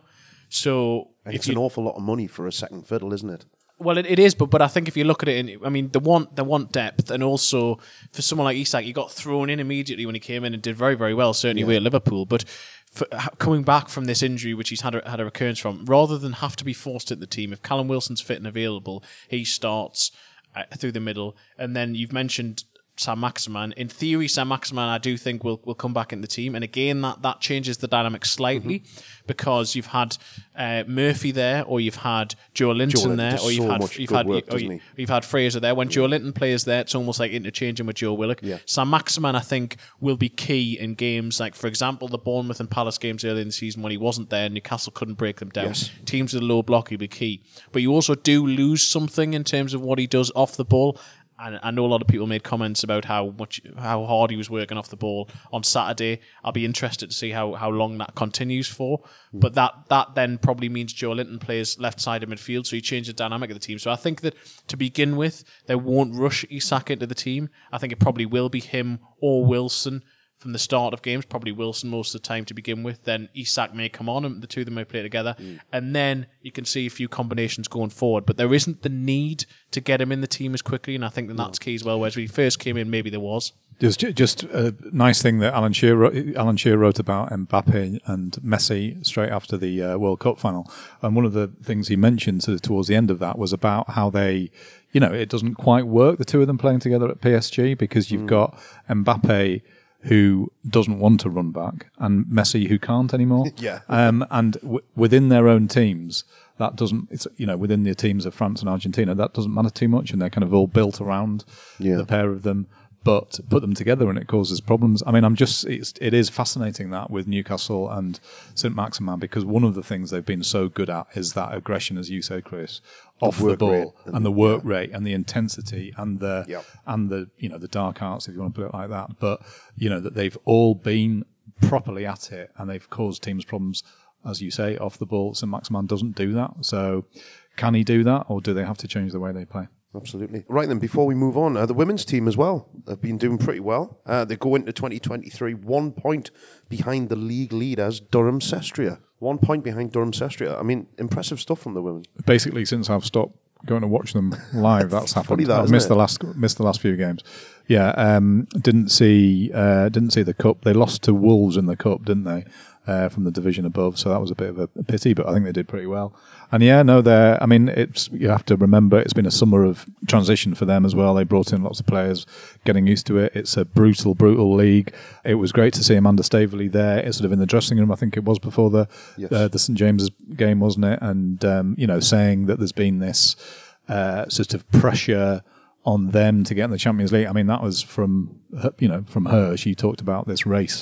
So and if it's you, an awful lot of money for a second fiddle, isn't it? Well, it, it is, but but I think if you look at it, in, I mean, they want they want depth, and also for someone like Isak, he got thrown in immediately when he came in and did very very well, certainly yeah. away at Liverpool. But for, coming back from this injury, which he's had a, had a recurrence from, rather than have to be forced into the team, if Callum Wilson's fit and available, he starts uh, through the middle, and then you've mentioned Saint-Maximin. In theory, Saint-Maximin, I do think will will come back in the team, and again that that changes the dynamic slightly mm-hmm. because you've had uh, Murphy there, or you've had Joe Linton, Joe Linton there, or you've so had much you've good had work, or you, you've had Fraser there. When yeah. Joe Linton plays there, it's almost like interchanging with Joe Willock. Yeah. Saint-Maximin, I think, will be key in games like, for example, the Bournemouth and Palace games early in the season when he wasn't there. Newcastle couldn't break them down. Yes. Teams with a low block, he'll be key. But you also do lose something in terms of what he does off the ball. And I know a lot of people made comments about how much, how hard he was working off the ball on Saturday. I'll be interested to see how, how long that continues for. Mm. But that that then probably means Joe Linton plays left side of midfield, so he changed the dynamic of the team. So I think that to begin with, they won't rush Isak into the team. I think it probably will be him or Wilson from the start of games, probably Wilson most of the time to begin with. Then Isak may come on and the two of them may play together. Mm. And then you can see a few combinations going forward. But there isn't the need to get him in the team as quickly, and I think that that's key as well. Whereas when he first came in, maybe there was. Just, just a nice thing that Alan Shearer wrote, Alan Shearer wrote about Mbappe and Messi straight after the uh, World Cup final. And one of the things he mentioned sort of towards the end of that was about how they, you know, it doesn't quite work, the two of them playing together at P S G, because you've mm. got Mbappe who doesn't want to run back, and Messi who can't anymore. yeah. Um, and w- within their own teams, that doesn't, it's, you know, within the teams of France and Argentina, that doesn't matter too much, and they're kind of all built around yeah. the pair of them. But put them together and it causes problems. I mean, I'm just, it's, it is fascinating that with Newcastle and Saint-Maximin, because one of the things they've been so good at is that aggression, as you say, Chris, off the, the ball and, and the work yeah. rate and the intensity and the, yep. and the, you know, the dark arts, if you want to put it like that. But, you know, that they've all been properly at it and they've caused teams problems, as you say, off the ball. Saint-Maximin doesn't do that. So can he do that, or do they have to change the way they play? Absolutely. Right then, before we move on, uh, the women's team as well have been doing pretty well. Uh, they go into twenty twenty-three one point behind the league leaders, Durham Sestria. One point behind Durham Sestria. I mean, impressive stuff from the women. Basically, since I've stopped going to watch them live, that's happened. That, I've missed it? the last missed the last few games. Yeah, um, didn't see uh, didn't see the cup. They lost to Wolves in the cup, didn't they? Uh, from the division above, so that was a bit of a, a pity, but I think they did pretty well. And yeah, no, they're, I mean, it's, you have to remember it's been a summer of transition for them as well. They brought in lots of players, getting used to it. It's a brutal, brutal league. It was great to see Amanda Staveley there. It's sort of in the dressing room, I think it was before the yes. uh, the St James's game, wasn't it? And, um, you know, saying that there's been this uh, sort of pressure on them to get in the Champions League. I mean, that was from, her, you know, from her. She talked about this race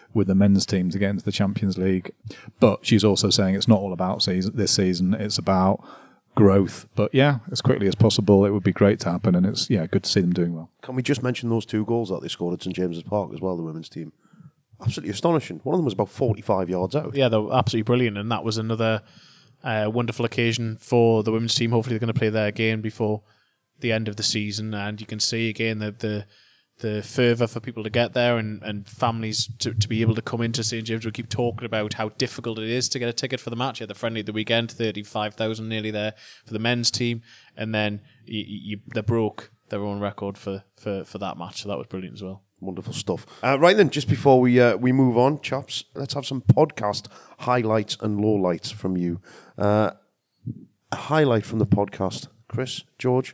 with the men's team to get into the Champions League. But she's also saying it's not all about season, this season. It's about growth. But yeah, as quickly as possible, it would be great to happen. And it's yeah, good to see them doing well. Can we just mention those two goals that they scored at St James's Park as well, the women's team? Absolutely astonishing. One of them was about forty-five yards out. Yeah, they were absolutely brilliant, and that was another uh, wonderful occasion for the women's team. Hopefully they're going to play there again before the end of the season, and you can see again the the, the fervour for people to get there and, and families to, to be able to come into St James. We keep talking about how difficult it is to get a ticket for the match. Yeah, the friendly at the weekend, thirty-five thousand nearly there for the men's team, and then you, you, they broke their own record for, for, for that match, so that was brilliant as well. Wonderful stuff. Uh, right then, just before we uh, we move on, chaps, let's have some podcast highlights and lowlights from you. Uh, a highlight from the podcast, Chris, George.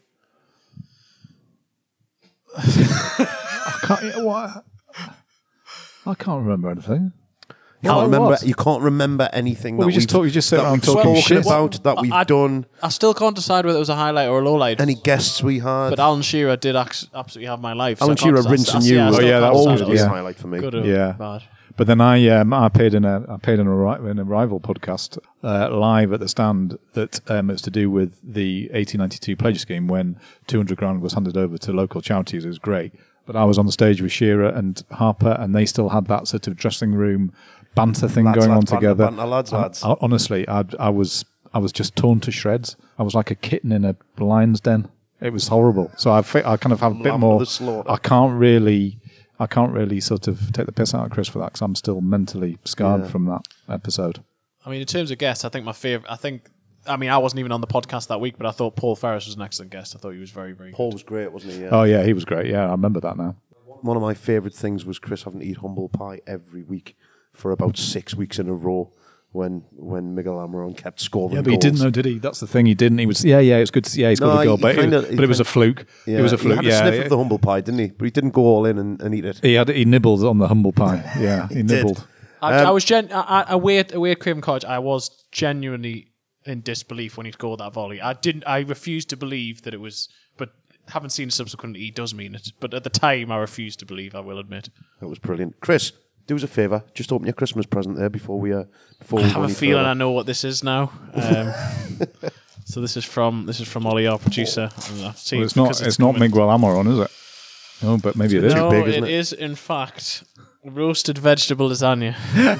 I can't. What? I can't remember anything. You can't What? remember. What? You can't remember anything. Well, that we just we've- talk- we just sit that around we've talking spoken shit. about, that we've I- done. I still can't decide whether it was a highlight or a low light. Any guests we had. But Alan Shearer did ax- absolutely have my life. Alan so I can't Shearer decide. rinsing I- you. I was- still Oh, yeah, can't that was always decide was yeah. a highlight for me. Good or Yeah. bad. But then I um, I appeared in a I appeared in a, ri- in a rival podcast uh, live at the stand that um, it's to do with the eighteen ninety-two pledge scheme when two hundred grand was handed over to local charities. It was great. But I was on the stage with Shearer and Harper, and they still had that sort of dressing room banter thing Lads, going lads, on banter, together. banter, lads, I- lads. I- honestly, I, I was I was just torn to shreds. I was like a kitten in a lion's den. It was horrible. So I fe- I kind of have a bit Lamb of more. the slaughter. I can't really. I can't really sort of take the piss out of Chris for that because I'm still mentally scarred Yeah. from that episode. I mean, in terms of guests, I think my favorite. I think. I mean, I wasn't even on the podcast that week, but I thought Paul Ferris was an excellent guest. I thought he was very, very Paul good. was great, wasn't he? Yeah. Oh yeah, he was great. Yeah, I remember that now. One of my favourite things was Chris having to eat humble pie every week for about six weeks in a row when when Miguel Almiron kept scoring Yeah, but he goals. didn't know, did he? That's the thing. He didn't. He was. Yeah, yeah. It's good to see. Yeah, he's No, got a goal, he but, kinda- it, he but it was a kinda- fluke. Yeah, It was a fluke. He had a yeah, sniff yeah. of the humble pie, didn't he? But he didn't go all in and, and eat it. He had. He nibbled on the humble pie. Yeah, he did. nibbled. I, Um, I was gen. I, I, away at away at Craven Cottage, I was genuinely in disbelief when he scored that volley. I didn't. I refused to believe that it was. But having seen subsequently, he does mean it. But at the time, I refused to believe. I will admit. That was brilliant. Chris, do us a favour. Just open your Christmas present there before we uh, before I we have go a any feeling further. I know what this is now. Um, so this is from this is from Ollie, our producer. And I've seen Well, it's not. because It's, not coming- Miguel Almiron, is it? No, but maybe it is. No, big, isn't it it? is in fact roasted vegetable lasagna.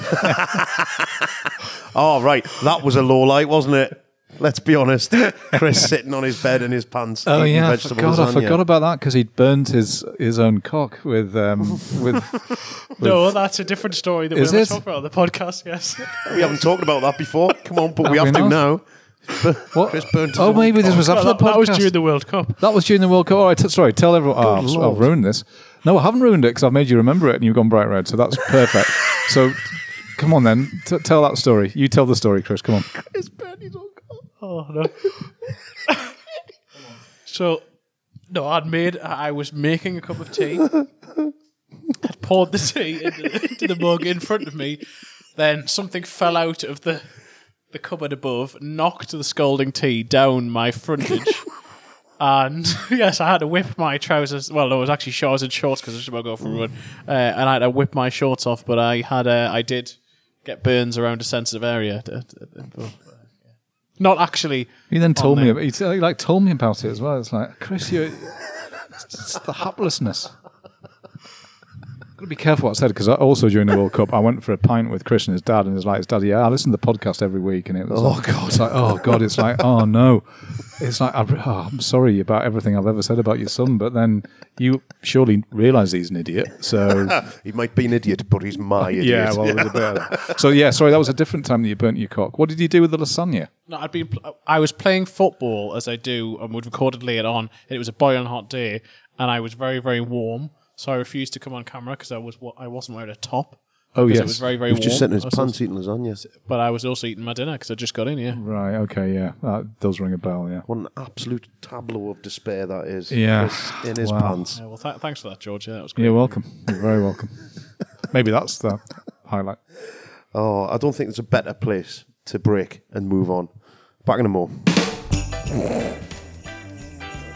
Oh, right. That was a low light, wasn't it? Let's be honest. Chris sitting on his bed in his pants. Oh eating yeah, I vegetable forgot. I lasagna. forgot about that because he'd burnt his his own cock with um with. No, that's a different story that Is we're going it? to talk about on the podcast. Yes. We haven't talked about that before. Come on, but we Have have we to not? now. What? Chris burnt his Oh, own maybe this cock. was after that, the podcast. that was during the World Cup. That was during the World Cup. All right, t- sorry, tell everyone. Oh, I've, Lord. I've ruined this. No, I haven't ruined it because I've made you remember it and you've gone bright red, so that's perfect. So, come on then, t- tell that story. You tell the story, Chris. Come on. Chris burnt his own cock. Oh no. So, no, I'd made. I was making a cup of tea. I'd poured the tea into the, into the mug in front of me. Then something fell out of the the cupboard above, knocked the scalding tea down my frontage. And yes, I had to whip my trousers. Well, no, it was actually shorts and shorts because I was just about to go for a run. Uh, and I had to whip my shorts off, but I had a, I did get burns around a sensitive area. Not actually. He then told me. there. About, he t- he, like told me about it as well. It's like Chris, you. It's, it's the haplessness. Got to be careful what I said because also during the World Cup, I went for a pint with Chris and his dad, and his like his dad. Yeah, I listen to the podcast every week, and it was. Oh, like, God. It's like oh god, it's like oh no, it's like I, oh, I'm sorry about everything I've ever said about your son, but then you surely realise he's an idiot. So He might be an idiot, but he's my idiot. yeah, well, there's a bit of that. So yeah, sorry, that was a different time that you burnt your cock. What did you do with the lasagna? No, I'd been. pl- I was playing football as I do, and we'd recorded later on. And it was a boiling hot day, and I was very, very warm. So I refused to come on camera because I was I wasn't wearing a top. Oh 'Cause yes, it was very, very He was warm. just sitting in his I was pants also- eating lasagna. but I was also eating my dinner because I just got in. Yeah. right. Okay, yeah, that does ring a bell. Yeah. What an absolute tableau of despair that is. Yeah. Chris in his Wow. pants. Yeah, well, th- thanks for that, George. Yeah, that was great. You're welcome. You're very welcome. Maybe that's the highlight. Oh, I don't think there's a better place to break and move on. Back in a more.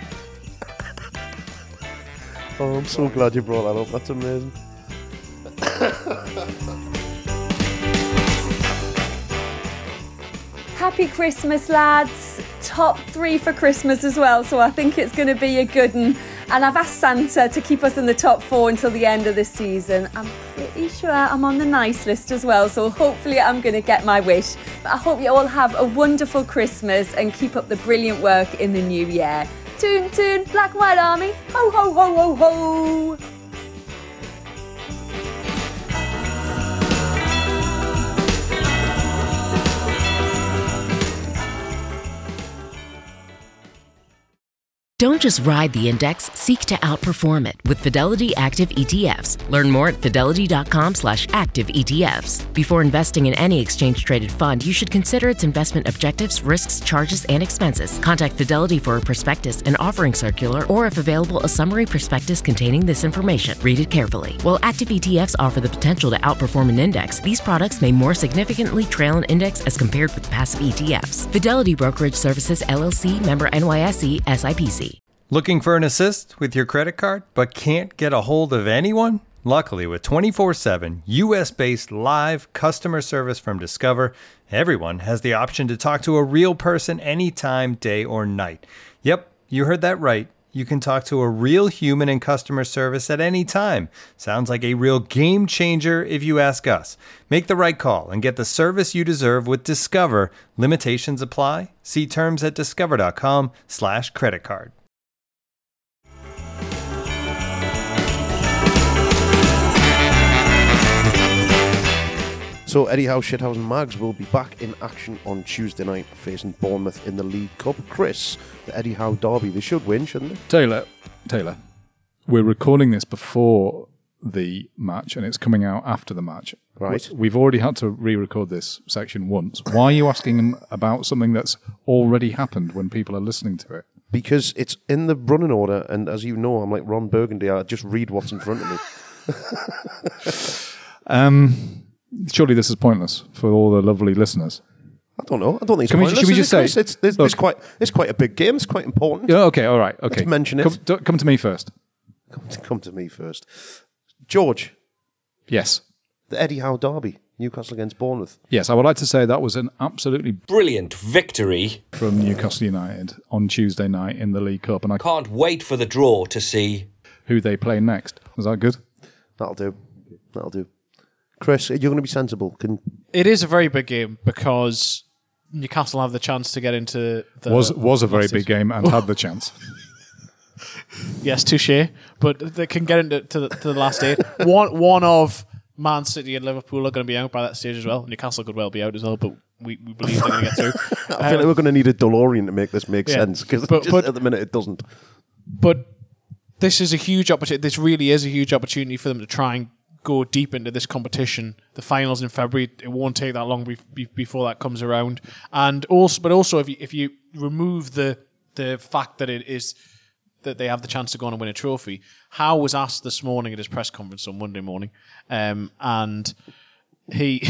Oh, I'm so glad you brought that up. That's amazing. Happy Christmas, lads. Top three for Christmas as well, so I think it's going to be a good one. And I've asked Santa to keep us in the top four until the end of the season. I'm pretty sure I'm on the nice list as well, so hopefully I'm going to get my wish. But I hope you all have a wonderful Christmas and keep up the brilliant work in the new year. Toon toon, Black and White Army. Ho ho ho ho ho. Don't just ride the index, seek to outperform it with Fidelity Active E T Fs. Learn more at fidelity.com slash active ETFs. Before investing in any exchange-traded fund, you should consider its investment objectives, risks, charges, and expenses. Contact Fidelity for a prospectus, an offering circular, or if available, a summary prospectus containing this information. Read it carefully. While active E T Fs offer the potential to outperform an index, these products may more significantly trail an index as compared with passive E T Fs. Fidelity Brokerage Services, L L C, member N Y S E, S I P C. Looking for an assist with your credit card but can't get a hold of anyone? Luckily, with twenty-four seven U S-based live customer service from Discover, everyone has the option to talk to a real person anytime, day or night. Yep, you heard that right. You can talk to a real human in customer service at any time. Sounds like a real game changer if you ask us. Make the right call and get the service you deserve with Discover. Limitations apply. See terms at discover.com slash credit card. So Eddie Howe, Shithouse Mags will be back in action on Tuesday night facing Bournemouth in the League Cup. Chris, the Eddie Howe derby, they should win, shouldn't they? Taylor, Taylor, we're recording this before the match and it's coming out after the match. Right. We've already had to re-record this section once. Why are you asking him about something that's already happened when people are listening to it? Because it's in the running order, and as you know, I'm like Ron Burgundy. I just read what's in front of me. um... Surely this is pointless for all the lovely listeners. I don't know. I don't think it's Can we, pointless. should we just say it's, it's, it's, it's quite it's quite a big game. It's quite important. Yeah, okay, all right, okay. Let's mention it. Come, do, come to me first. Come to, come to me first. George. Yes. The Eddie Howe derby, Newcastle against Bournemouth. Yes, I would like to say that was an absolutely brilliant victory from Newcastle United on Tuesday night in the League Cup, and I can't wait for the draw to see who they play next. Is that good? That'll do. That'll do. Chris, you're going to be sensible. Can It is a very big game because Newcastle have the chance to get into the... Was was a very big game and had the chance. Yes, touche. But they can get into to the, to the last eight. One one of Man City and Liverpool are going to be out by that stage as well. Newcastle could well be out as well, but we, we believe they're going to get through. I feel um, like we're going to need a DeLorean to make this make yeah, sense, because at the minute it doesn't. But this is a huge opportunity. This really is a huge opportunity for them to try and go deep into this competition. The finals in February, it won't take that long be- be- before that comes around. And also, but also, if you if you remove the the fact that it is that they have the chance to go on and win a trophy, Howe was asked this morning at his press conference on Monday morning, um, and he,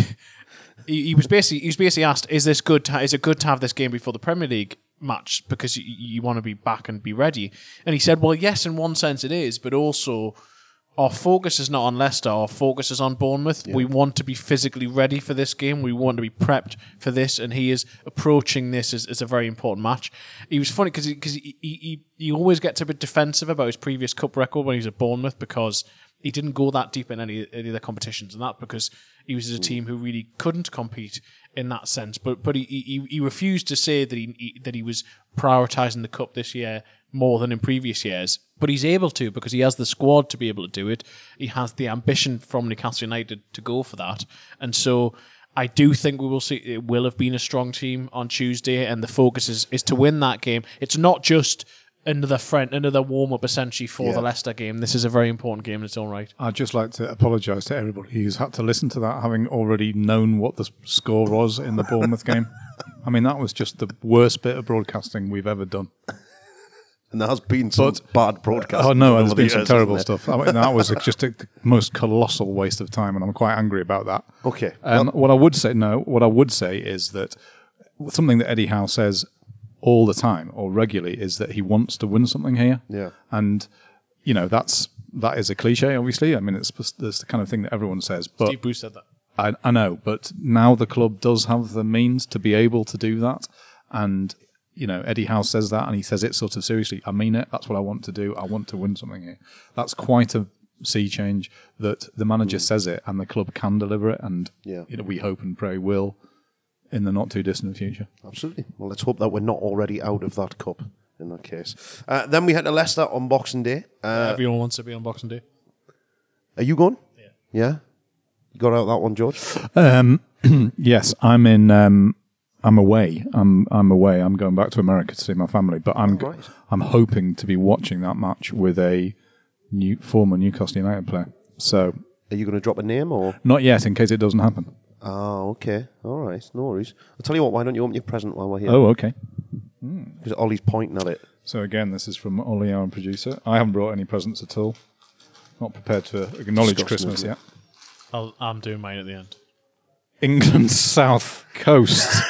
he he was basically he was basically asked, "Is this good? To, is it good to have this game before the Premier League match because you, you want to be back and be ready?" And he said, "Well, yes, in one sense it is, but also." Our focus is not on Leicester. Our focus is on Bournemouth. Yeah. We want to be physically ready for this game. We want to be prepped for this, and he is approaching this as, as a very important match. He was funny because he, cause he, he, he always gets a bit defensive about his previous cup record when he was at Bournemouth because he didn't go that deep in any, any of the competitions, and that because he was a team who really couldn't compete in that sense. But but he he, he refused to say that he, he that he was prioritising the cup this year more than in previous years. But he's able to because he has the squad to be able to do it. He has the ambition from Newcastle United to go for that. And so I do think we will see it will have been a strong team on Tuesday, and the focus is, is to win that game. It's not just another friend, another warm-up essentially for yeah. the Leicester game. This is a very important game in its own right. I'd just like to apologise to everybody who's had to listen to that, having already known what the score was in the Bournemouth game. I mean, that was just the worst bit of broadcasting we've ever done. And there has been some but, bad broadcasting. Oh, no, there's been some terrible stuff. I mean, that was just a, the most colossal waste of time, and I'm quite angry about that. Okay. Um, well, what I would say, no, what I would say is that something that Eddie Howe says all the time or regularly is that he wants to win something here. Yeah. And, you know, that's that is a cliche, obviously. I mean, it's, it's the kind of thing that everyone says. But Steve Bruce said that. I, I know, but now the club does have the means to be able to do that. And, you know, Eddie Howe says that, and he says it sort of seriously. I mean it. That's what I want to do. I want to win something here. That's quite a sea change that the manager mm. says it, and the club can deliver it. And, yeah. you know, we hope and pray will in the not too distant future. Absolutely. Well, let's hope that we're not already out of that cup in that case. Uh, then we head to Leicester on Boxing Day. Uh, Everyone wants to be on Boxing Day. Are you going? Yeah. Yeah? You got out that one, George? Um, yes, I'm in. Um, I'm away. I'm. I'm away. I'm going back to America to see my family. But I'm. Oh, right. I'm hoping to be watching that match with a new former Newcastle United player. So, are you going to drop a name or not yet? In case it doesn't happen. Oh, okay. All right. No worries. I'll tell you what. Why don't you open your present while we're here? Oh, okay. Because mm. Ollie's pointing at it. So again, this is from Ollie, our producer. I haven't brought any presents at all. Not prepared to acknowledge Christmas yet. I'll, I'm doing mine at the end. England's South Coast.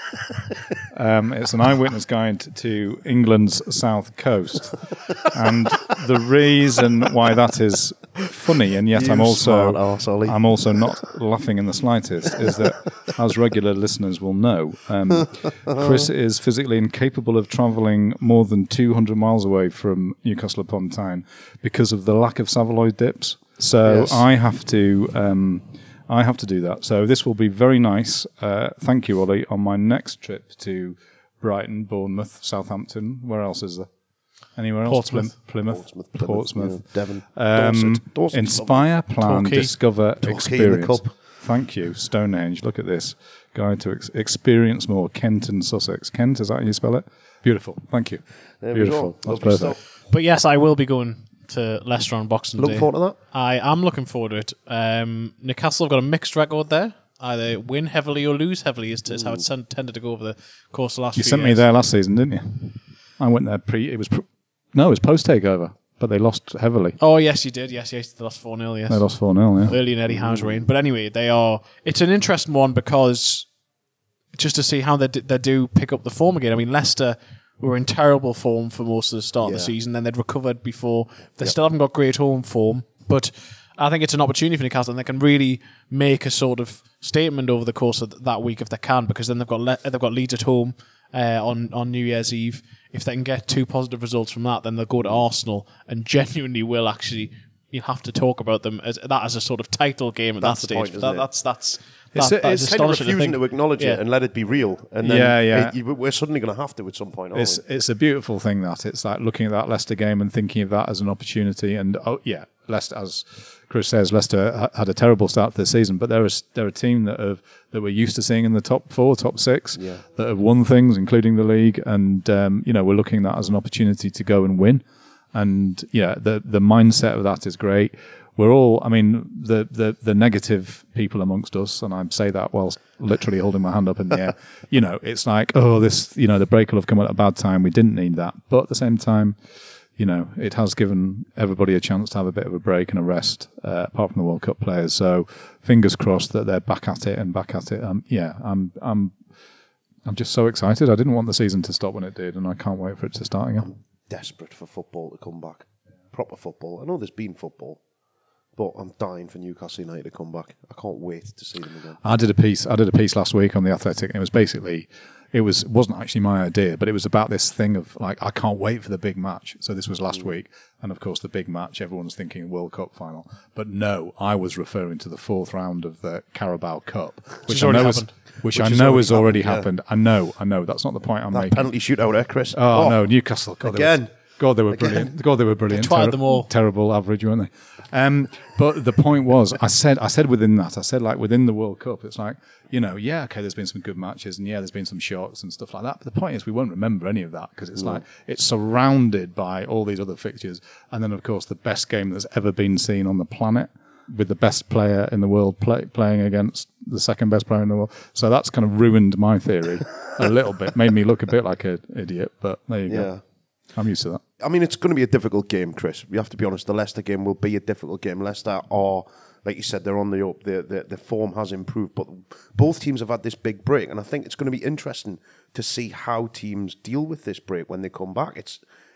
um, it's an eyewitness guide to England's South Coast. And the reason why that is funny, and yet You I'm also smart arse, Ollie. I'm also not laughing in the slightest, is that, as regular listeners will know, um, Chris is physically incapable of travelling more than two hundred miles away from Newcastle upon Tyne because of the lack of Saveloy dips. So Yes. I have to um, I have to do that. So this will be very nice. Uh, thank you, Ollie. On my next trip to Brighton, Bournemouth, Southampton, where else is there? Anywhere else? Portsmouth. Plim- Plymouth, Portsmouth, Portsmouth, Plymouth, yeah, Devon, Um, Dorset. Dorset's Inspire, plan, Torquay. discover, Torquay in the experience. cup. Thank you, Stonehenge. Look at this guide to ex- experience more. Kent and Sussex. Kent, is that how you spell it? Beautiful. Thank you. There we Beautiful. go. That's Lovely perfect. stuff. But yes, I will be going to Leicester on Boxing Looking Day. forward to that. I am looking forward to it. Um, Newcastle have got a mixed record there. Either win heavily or lose heavily is, is how it's sen- tended to go over the course of the last You few sent years. me there last season, didn't you? I went there pre. It was pr- no, it was post takeover, but they lost heavily. Oh, yes, you did. Yes, yes, they lost four nil, yes. They lost four nil. Yeah. Early in Eddie Howe's reign. But anyway, they are. It's an interesting one because just to see how they do, they do pick up the form again. I mean, Leicester were in terrible form for most of the start Yeah. of the season, then they'd recovered before. They still haven't got great home form, but I think it's an opportunity for Newcastle, and they can really make a sort of statement over the course of th- that week if they can, because then they've got Le- they've got Leeds at home uh, on on New Year's Eve. If they can get two positive results from that, then they'll go to Arsenal and genuinely will actually. You'll have to talk about them as that as a sort of title game at That's that the stage. point, isn't that, it? That's that's It's that, a- that it's is Kind of astonishing to refusing think. to acknowledge Yeah. it and let it be real. And then Yeah, yeah. it- you- we're suddenly going to have to at some point, aren't It's we? it's a beautiful thing that it's like looking at that Leicester game and thinking of that as an opportunity. And oh yeah, Leicester, as Chris says, Leicester ha- had a terrible start to the season, but they're a, they're a team that have that we're used to seeing in the top four, top six, Yeah. that have won things, including the league. And um, you know, we're looking at that as an opportunity to go and win. And yeah, the the mindset of that is great. We're all, I mean, the, the, the negative people amongst us, and I say that whilst literally holding my hand up in the air, you know, it's like, oh, this, you know, the break will have come at a bad time. We didn't need that. But at the same time, you know, it has given everybody a chance to have a bit of a break and a rest, uh, apart from the World Cup players. So fingers crossed that they're back at it and back at it. Um, yeah, I'm, I'm, I'm just so excited. I didn't want the season to stop when it did, and I can't wait for it to start again. Desperate for football to come back. Proper football. I know there's been football, but I'm dying for Newcastle United to come back. I can't wait to see them again. I did a piece. I did a piece last week on the Athletic, and it was basically, it was it wasn't actually my idea, but it was about this thing of like, I can't wait for the big match. So this was last Mm. week, and of course the big match. Everyone's thinking World Cup final, but no, I was referring to the fourth round of the Carabao Cup, which, has I already know is, happened. which, Which I has know already has already happened, happened. I know, I know. That's not the point I'm That making. penalty shootout, eh, Chris? Oh, no, Newcastle God, they were- Again. God, they were Again. brilliant. God, they were brilliant. They twatted them all. Terrible average, weren't they? Um, but the point was, I said, I said within that, I said like within the World Cup, it's like, you know, yeah, okay, there's been some good matches, and yeah, there's been some shocks and stuff like that. But the point is, we won't remember any of that because it's like it's surrounded by all these other fixtures, and then of course the best game that's ever been seen on the planet, with the best player in the world play, playing against the second best player in the world. So that's kind of ruined my theory a little bit, made me look a bit like an idiot. But there you Yeah. go. I'm used to that. I mean, it's going to be a difficult game, Chris. We have to be honest. The Leicester game will be a difficult game. Leicester are, like you said, they're on the up. Their the, the form has improved, but both teams have had this big break, and I think it's going to be interesting to see how teams deal with this break when they come back. It's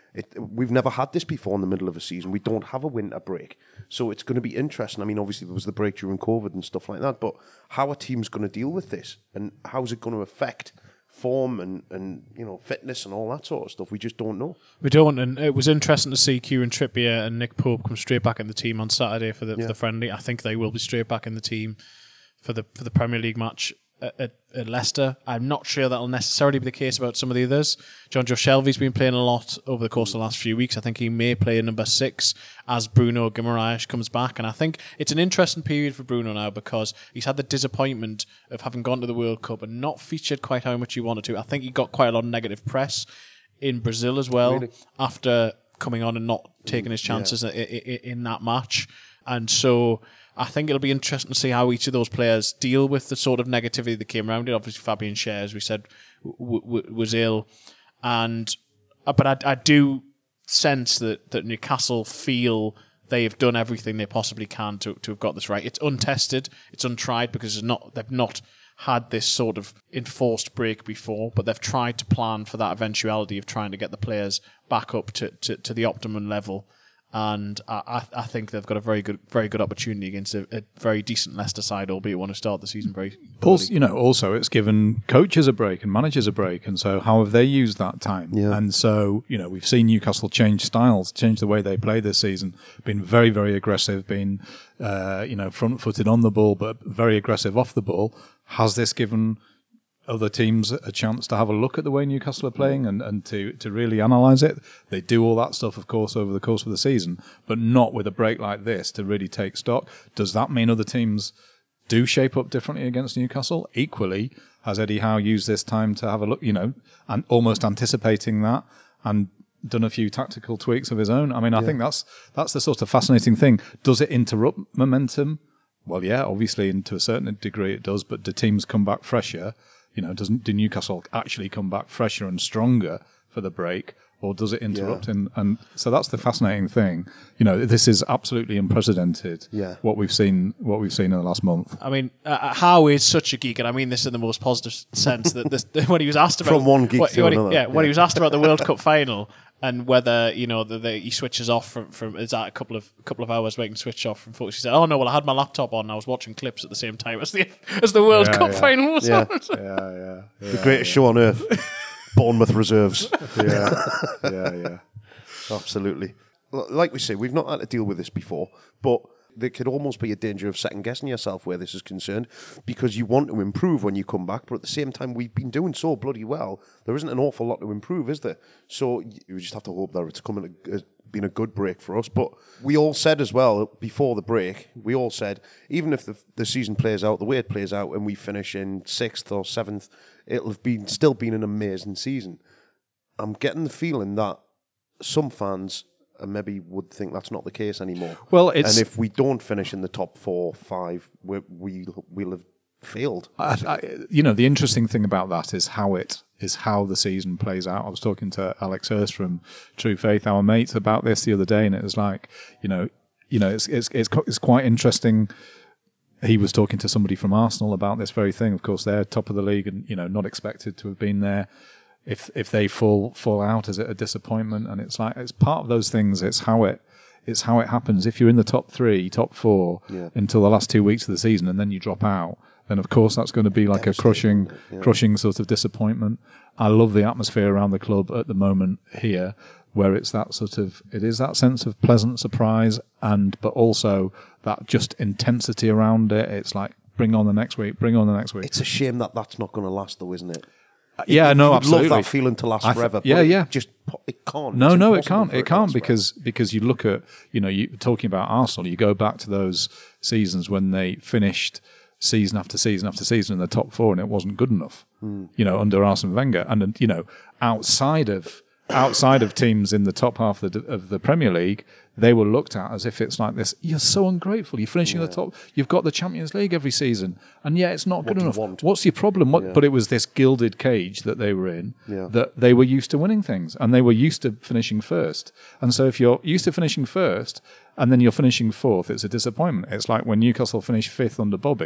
It, we've never had this before in the middle of a season. We don't have a winter break. So it's going to be interesting. I mean, obviously there was the break during COVID and stuff like that, but how are teams going to deal with this? And how's it going to affect form and, and you know, fitness and all that sort of stuff? We just don't know. We don't, and it was interesting to see Kieran Trippier and Nick Pope come straight back in the team on Saturday for the, yeah. for the friendly. I think they will be straight back in the team for the for the Premier League match at, at Leicester. I'm not sure that'll necessarily be the case about some of the others. John Joe Shelby's been playing a lot over the course of the last few weeks. I think he may play number six as Bruno Guimaraes comes back. And I think it's an interesting period for Bruno now because he's had the disappointment of having gone to the World Cup and not featured quite how much he wanted to. I think he got quite a lot of negative press in Brazil as well really? after coming on and not taking his chances yeah. in, in that match. And so I think it'll be interesting to see how each of those players deal with the sort of negativity that came around it. Obviously, Fabian Schär, as we said, w- w- was ill, and uh, but I, I do sense that, that Newcastle feel they have done everything they possibly can to to have got this right. It's untested, it's untried because it's not they've not had this sort of enforced break before, but they've tried to plan for that eventuality of trying to get the players back up to, to, to the optimum level. And I, I think they've got a very good, very good opportunity against a, a very decent Leicester side, albeit want to start the season very. Also, you know, also it's given coaches a break and managers a break, and so how have they used that time? Yeah. And so you know, we've seen Newcastle change styles, change the way they play this season. Been very, very aggressive, been uh, you know front-footed on the ball, but very aggressive off the ball. Has this given other teams a chance to have a look at the way Newcastle are playing and, and to, to really analyse it? They do all that stuff, of course, over the course of the season, but not with a break like this to really take stock. Does that mean other teams do shape up differently against Newcastle? Equally, has Eddie Howe used this time to have a look, you know, and almost anticipating that and done a few tactical tweaks of his own? I mean, I yeah. think that's that's the sort of fascinating thing. Does it interrupt momentum? Well, yeah, obviously, and to a certain degree it does, but do teams come back fresher? You know, doesn't do Newcastle actually come back fresher and stronger for the break, or does it interrupt? Yeah. And, and so that's the fascinating thing. You know, this is absolutely unprecedented. Yeah. what we've seen, what we've seen in the last month. I mean, uh, Howe is such a geek, and I mean this in the most positive sense. That this, when he was asked about from one geek what, to when another, he, yeah, yeah, when he was asked about the World Cup final and whether you know the, the, he switches off from, from is that a couple of couple of hours where he can switch off from focus. He said, "Oh no, well I had my laptop on and I was watching clips at the same time as the as the World yeah, Cup yeah. final was yeah. on." Yeah, yeah, yeah. The greatest show on earth. Bournemouth reserves. Yeah, yeah, yeah. Absolutely. Like we say, we've not had to deal with this before, but there could almost be a danger of second guessing yourself where this is concerned, because you want to improve when you come back, but at the same time we've been doing so bloody well, there isn't an awful lot to improve, is there? So you just have to hope that it's coming as been a good break for us. But we all said as well before the break, we all said even if the, the season plays out the way it plays out and we finish in sixth or seventh, it'll have been still been an amazing season. I'm getting the feeling that some fans and maybe would think that's not the case anymore. Well, it's, and if we don't finish in the top four, five, we we we'll have failed. I, I, you know, the interesting thing about that is how it is how the season plays out. I was talking to Alex Hurst from True Faith, our mate, about this the other day, and it was like, you know, you know, it's it's it's, it's quite interesting. He was talking to somebody from Arsenal about this very thing. Of course, they're top of the league, and you know, not expected to have been there. If if they fall fall out, is it a disappointment? And it's like it's part of those things. It's how it it's how it happens. If you're in the top three, top four yeah. until the last two weeks of the season, and then you drop out, then of course that's going to be like a crushing, yeah. crushing sort of disappointment. I love the atmosphere around the club at the moment here, where it's that sort of it is that sense of pleasant surprise, and but also that just intensity around it. It's like bring on the next week, bring on the next week. It's a shame that that's not going to last, though, isn't it? Yeah, you, no, you would absolutely. love that feeling to last th- forever. Yeah, but yeah. It just it can't. No, it's no, it can't. it It can't because because you look at you know you talking about Arsenal. You go back to those seasons when they finished season after season after season in the top four, and it wasn't good enough. Mm. You know, under Arsene Wenger, and you know, outside of outside of teams in the top half of the, of the Premier League, they were looked at as if it's like this. You're so ungrateful. You're finishing yeah. at the top. You've got the Champions League every season, and yeah, it's not what good do enough. You want? What's your problem? What, yeah. But it was this gilded cage that they were in. Yeah. That they were used to winning things, and they were used to finishing first. And so, if you're used to finishing first, and then you're finishing fourth, it's a disappointment. It's like when Newcastle finished fifth under Bobby,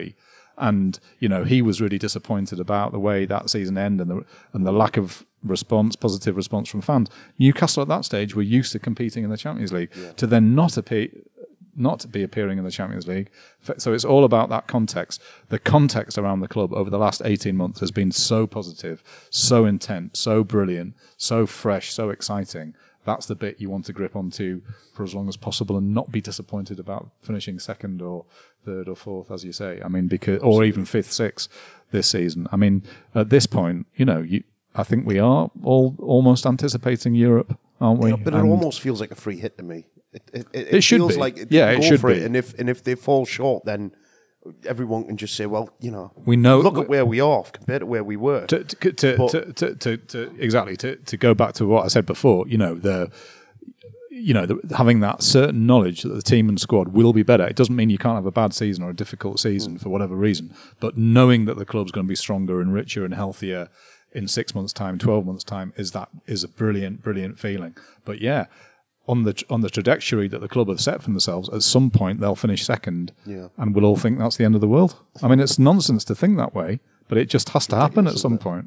And, you know, he was really disappointed about the way that season ended and the, and the lack of response, positive response from fans. Newcastle at that stage were used to competing in the Champions League. Yeah. To then not appear, not to be appearing in the Champions League. So it's all about that context. The context around the club over the last eighteen months has been so positive, so intense, so brilliant, so fresh, so exciting. That's the bit you want to grip onto for as long as possible and not be disappointed about finishing second or third or fourth, as you say. I mean, because or even fifth, sixth this season. I mean, at this point, you know, you, I think we are all almost anticipating Europe, aren't we? Yeah, but it and almost feels like a free hit to me. It, it, it, it should feels be. like it, yeah, go it should for be. It. And if and if they fall short, then everyone can just say, well, you know, we know. Look at where we are compared to where we were. To to to, but, to, to, to, to exactly to, to go back to what I said before. You know the. You know, the, having that certain knowledge that the team and squad will be better. It doesn't mean you can't have a bad season or a difficult season mm. for whatever reason. But knowing that the club's going to be stronger and richer and healthier in six months' time, twelve months' time, is that is a brilliant, brilliant feeling. But yeah, on the on the trajectory that the club have set for themselves, at some point they'll finish second, yeah. and we'll all think that's the end of the world. I mean, it's nonsense to think that way, but it just has to happen at some point.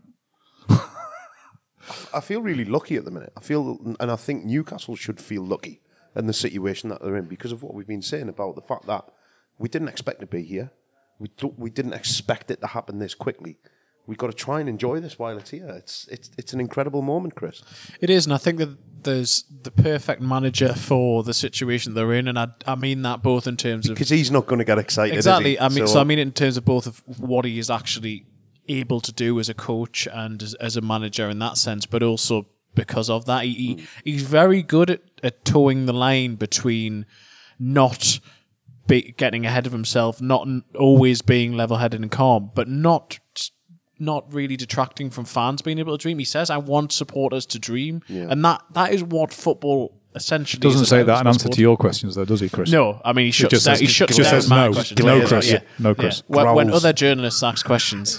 I feel really lucky at the minute. I feel, and I think Newcastle should feel lucky in the situation that they're in because of what we've been saying about the fact that we didn't expect to be here. We do, we didn't expect it to happen this quickly. We've got to try and enjoy this while it's here. It's it's it's an incredible moment, Chris. It is, and I think that there's the perfect manager for the situation they're in, and I I mean that both in terms of because he's not going to get excited. Exactly. Is he? I mean, so, so I mean it in terms of both of what he is actually able to do as a coach and as, as a manager in that sense, but also because of that, he, he mm. he's very good at, at towing the line between not be, getting ahead of himself, not always being level-headed and calm, but not not really detracting from fans being able to dream. He says, "I want supporters to dream," yeah. and that that is what football essentially doesn't is say about, that in answer to your questions, though, does he, Chris? No, I mean he shuts just down. says, He shuts just down says my no, questions. no, Yeah, Chris, yeah. no, Chris. Yeah. When, when other journalists ask questions,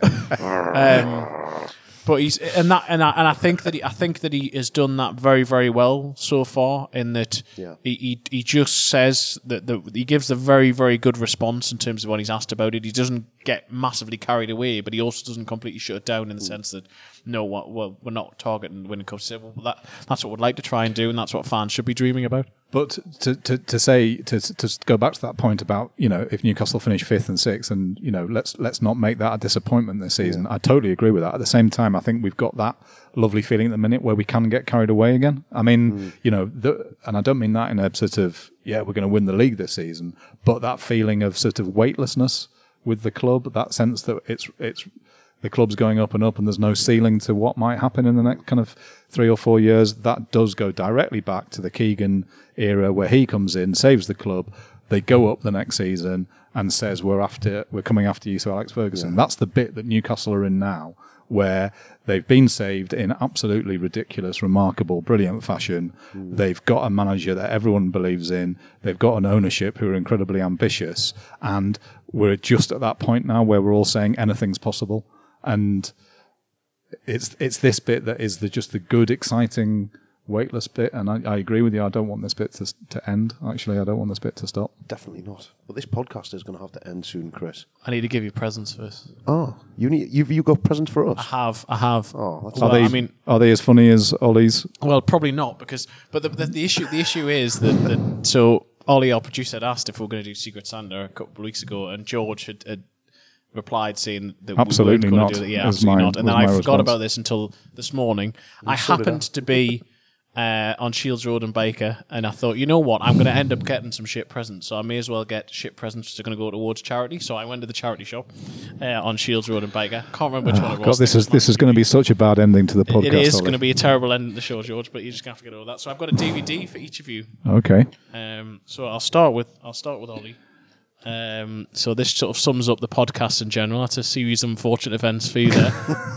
um, but he's and that and I, and I think that he, I think that he has done that very very well so far. In that yeah. he, he he just says that the, he gives a very very good response in terms of when he's asked about it. He doesn't get massively carried away, but he also doesn't completely shut it down in the mm. sense that no, what, well, we're not targeting winning cups. So, well, that that's what we'd like to try and do, and that's what fans should be dreaming about. But to, to, to say to to go back to that point about, you know, if Newcastle finish fifth and sixth, and you know, let's let's not make that a disappointment this season. Yeah. I totally agree with that. At the same time, I think we've got that lovely feeling at the minute where we can get carried away again. I mean, mm. you know, the, and I don't mean that in a sort of yeah, we're going to win the league this season, but that feeling of sort of weightlessness with the club, that sense that it's it's the club's going up and up and there's no ceiling to what might happen in the next kind of three or four years. That does go directly back to the Keegan era where he comes in, saves the club, they go up the next season and says, we're after, we're coming after you, so Alex Ferguson. Yeah. That's the bit that Newcastle are in now, where they've been saved in absolutely ridiculous, remarkable, brilliant fashion. Mm. They've got a manager that everyone believes in. They've got an ownership who are incredibly ambitious. And we're just at that point now where we're all saying anything's possible. And it's it's this bit that is the just the good, exciting, weightless bit. And I, I agree with you. I don't want this bit to to end. Actually, I don't want this bit to stop. Definitely not. But this podcast is going to have to end soon, Chris. I need to give you presents first. Oh, you need you've you got presents for us? I have. I have. Oh, that's are well, they? I mean, are they as funny as Ollie's? Well, probably not because. But the the, the issue the issue is that, that so Ollie, our producer, had asked if we were going to do Secret Santa a couple of weeks ago, and George had. had replied saying that absolutely we weren't not. Do that. Yeah, absolutely my, not. And then I forgot response. about this until this morning. And I happened to be uh, on Shields Road in Baker, and I thought, you know what, I'm going to end up getting some shit presents, so I may as well get shit presents that are going to go towards charity. So I went to the charity shop uh, on Shields Road in Baker. Can't remember which oh, one it was. God, this is this is going to be such a bad ending to the podcast. It is Ollie. going to be a terrible ending to the show, George, but you're just going to have to get over that. So I've got a D V D for each of you. Okay. Um, so I'll start with I'll start with Ollie. Um, so this sort of sums up the podcast in general. That's a series of unfortunate events for you there.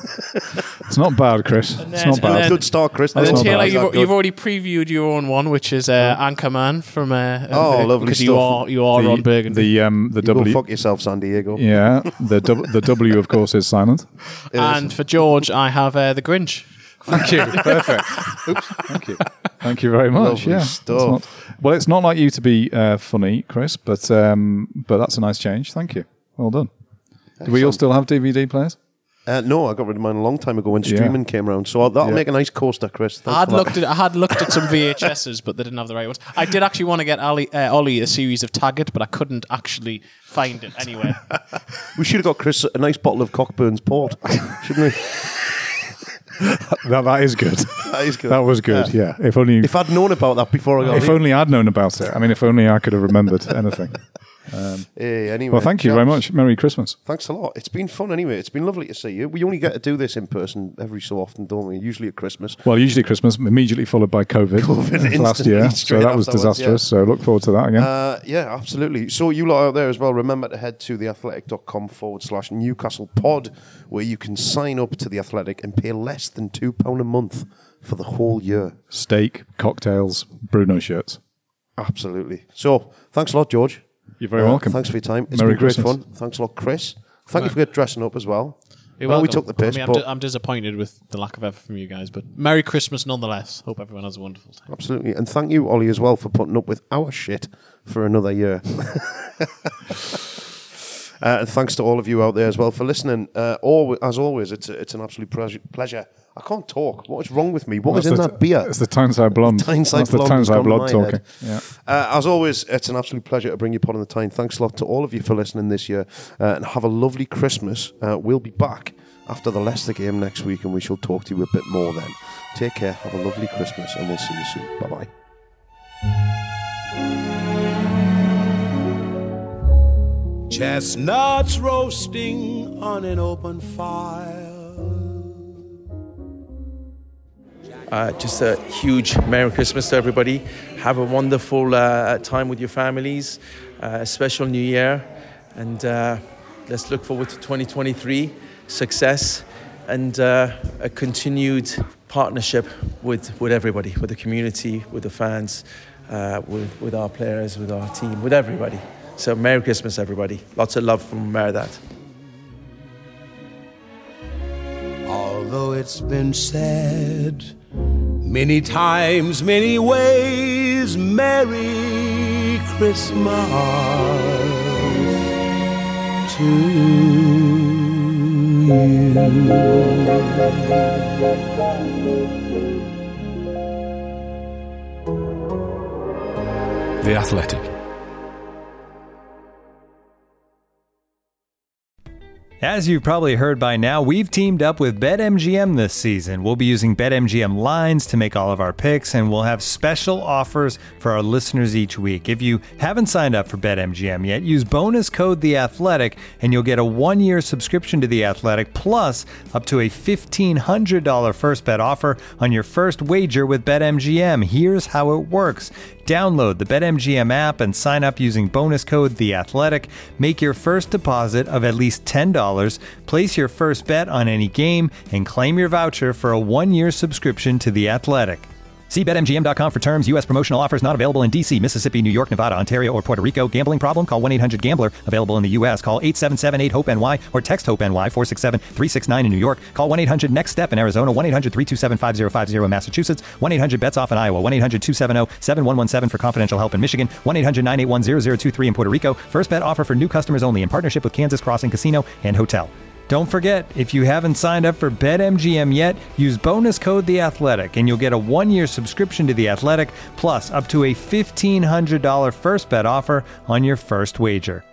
It's not bad, Chris. Then, it's not bad. Then, good start, Chris. And then not Taylor, bad. you've, you've already previewed your own one, which is uh, Anchorman from. Uh, oh, uh, lovely Because stuff. you are you are the, Ron Burgundy. The um the you W. Go fuck yourself, San Diego. Yeah, the w, the W of course is silent. And for George, I have uh, the Grinch. Thank you. Perfect. Oops. Thank you. Thank you very much. Lovely yeah. stuff. It's not, well, it's not like you to be uh, funny, Chris, but um, but that's a nice change. Thank you. Well done. Do we all still have D V D players? Uh, no, I got rid of mine a long time ago when Yeah. streaming came around. So that'll Yeah. make a nice coaster, Chris. Thanks I had for that. looked at I had looked at some V H S's, but they didn't have the right ones. I did actually want to get Ali, uh, Ollie a series of Taggart, but I couldn't actually find it anywhere. We should have got Chris a nice bottle of Cockburn's Port, shouldn't we? that, that is good. That is good. That was good, yeah. If only If I'd known about that before I got if here. only I'd known about it. I mean, if only I could have remembered anything. Um, Hey, anyway, well, thank you very chaps, much. Merry Christmas. Thanks a lot. It's been fun anyway. It's been lovely to see you. We only get to do this in person every so often, don't we? Usually at Christmas. Well, usually Christmas, immediately followed by COVID, COVID last instantly, year. So straight that was afterwards, disastrous. yeah. So look forward to that again. Uh, yeah, absolutely. So you lot out there as well, remember to head to theathletic.com forward slash Newcastle pod, where you can sign up to The Athletic and pay less than two pounds a month for the whole year. Steak, cocktails, Bruno shirts. Absolutely. So thanks a lot, George. You're very Uh, welcome. Thanks for your time. It's Merry been great Christmas. fun. Thanks a lot, Chris. Thank you for dressing up as well. You're well, we welcome. took the piss, I mean, I'm, but di- I'm disappointed with the lack of effort from you guys, but Merry Christmas nonetheless. Hope everyone has a wonderful time. absolutely. And thank you, Ollie, as well, for putting up with our shit for another year. Uh, and thanks to all of you out there as well for listening. Uh, all, as always, it's a, it's an absolute pleasure. pleasure. I can't talk. What is wrong with me? What is That's in the- that beer? It's the Tyneside Blonde. Tyneside That's the Blonde has Tyneside gone to Blood my talking. head. Yeah. Uh, as always, it's an absolute pleasure to bring you Pod on the Tyne. Thanks a lot to all of you for listening this year, uh, and have a lovely Christmas. Uh, we'll be back after the Leicester game next week, and we shall talk to you a bit more then. Take care, have a lovely Christmas, and we'll see you soon. Bye-bye. Chestnuts roasting on an open fire. Uh, just a huge Merry Christmas to everybody. Have a wonderful uh, time with your families, uh, a special New Year, and uh, let's look forward to twenty twenty-three, success, and uh, a continued partnership with, with everybody, with the community, with the fans, uh, with, with our players, with our team, with everybody. So Merry Christmas, everybody. Lots of love from Meridat. Although it's been said many times, many ways, Merry Christmas to you. The Athletic. As you've probably heard by now, we've teamed up with BetMGM this season. We'll be using BetMGM lines to make all of our picks, and we'll have special offers for our listeners each week. If you haven't signed up for BetMGM yet, use bonus code The Athletic, and you'll get a one-year subscription to The Athletic, plus up to a fifteen hundred dollars first bet offer on your first wager with BetMGM. Here's how it works. Download the BetMGM app and sign up using bonus code The Athletic. Make your first deposit of at least ten dollars, place your first bet on any game, and claim your voucher for a one-year subscription to The Athletic. See Bet M G M dot com for terms. U S promotional offers not available in D C, Mississippi, New York, Nevada, Ontario, or Puerto Rico. Gambling problem? Call one eight hundred gambler. Available in the U S. Call eight seven seven eight hope N Y or text HOPE-NY four six seven three six nine in New York. Call one eight hundred next step in Arizona. one eight hundred three two seven five zero five zero in Massachusetts. one eight hundred bets off in Iowa. one eight hundred two seven zero seven one one seven for confidential help in Michigan. one eight hundred nine eight one zero zero two three in Puerto Rico. First bet offer for new customers only in partnership with Kansas Crossing Casino and Hotel. Don't forget, if you haven't signed up for BetMGM yet, use bonus code The Athletic, and you'll get a one-year subscription to The Athletic, plus up to a fifteen hundred dollars first bet offer on your first wager.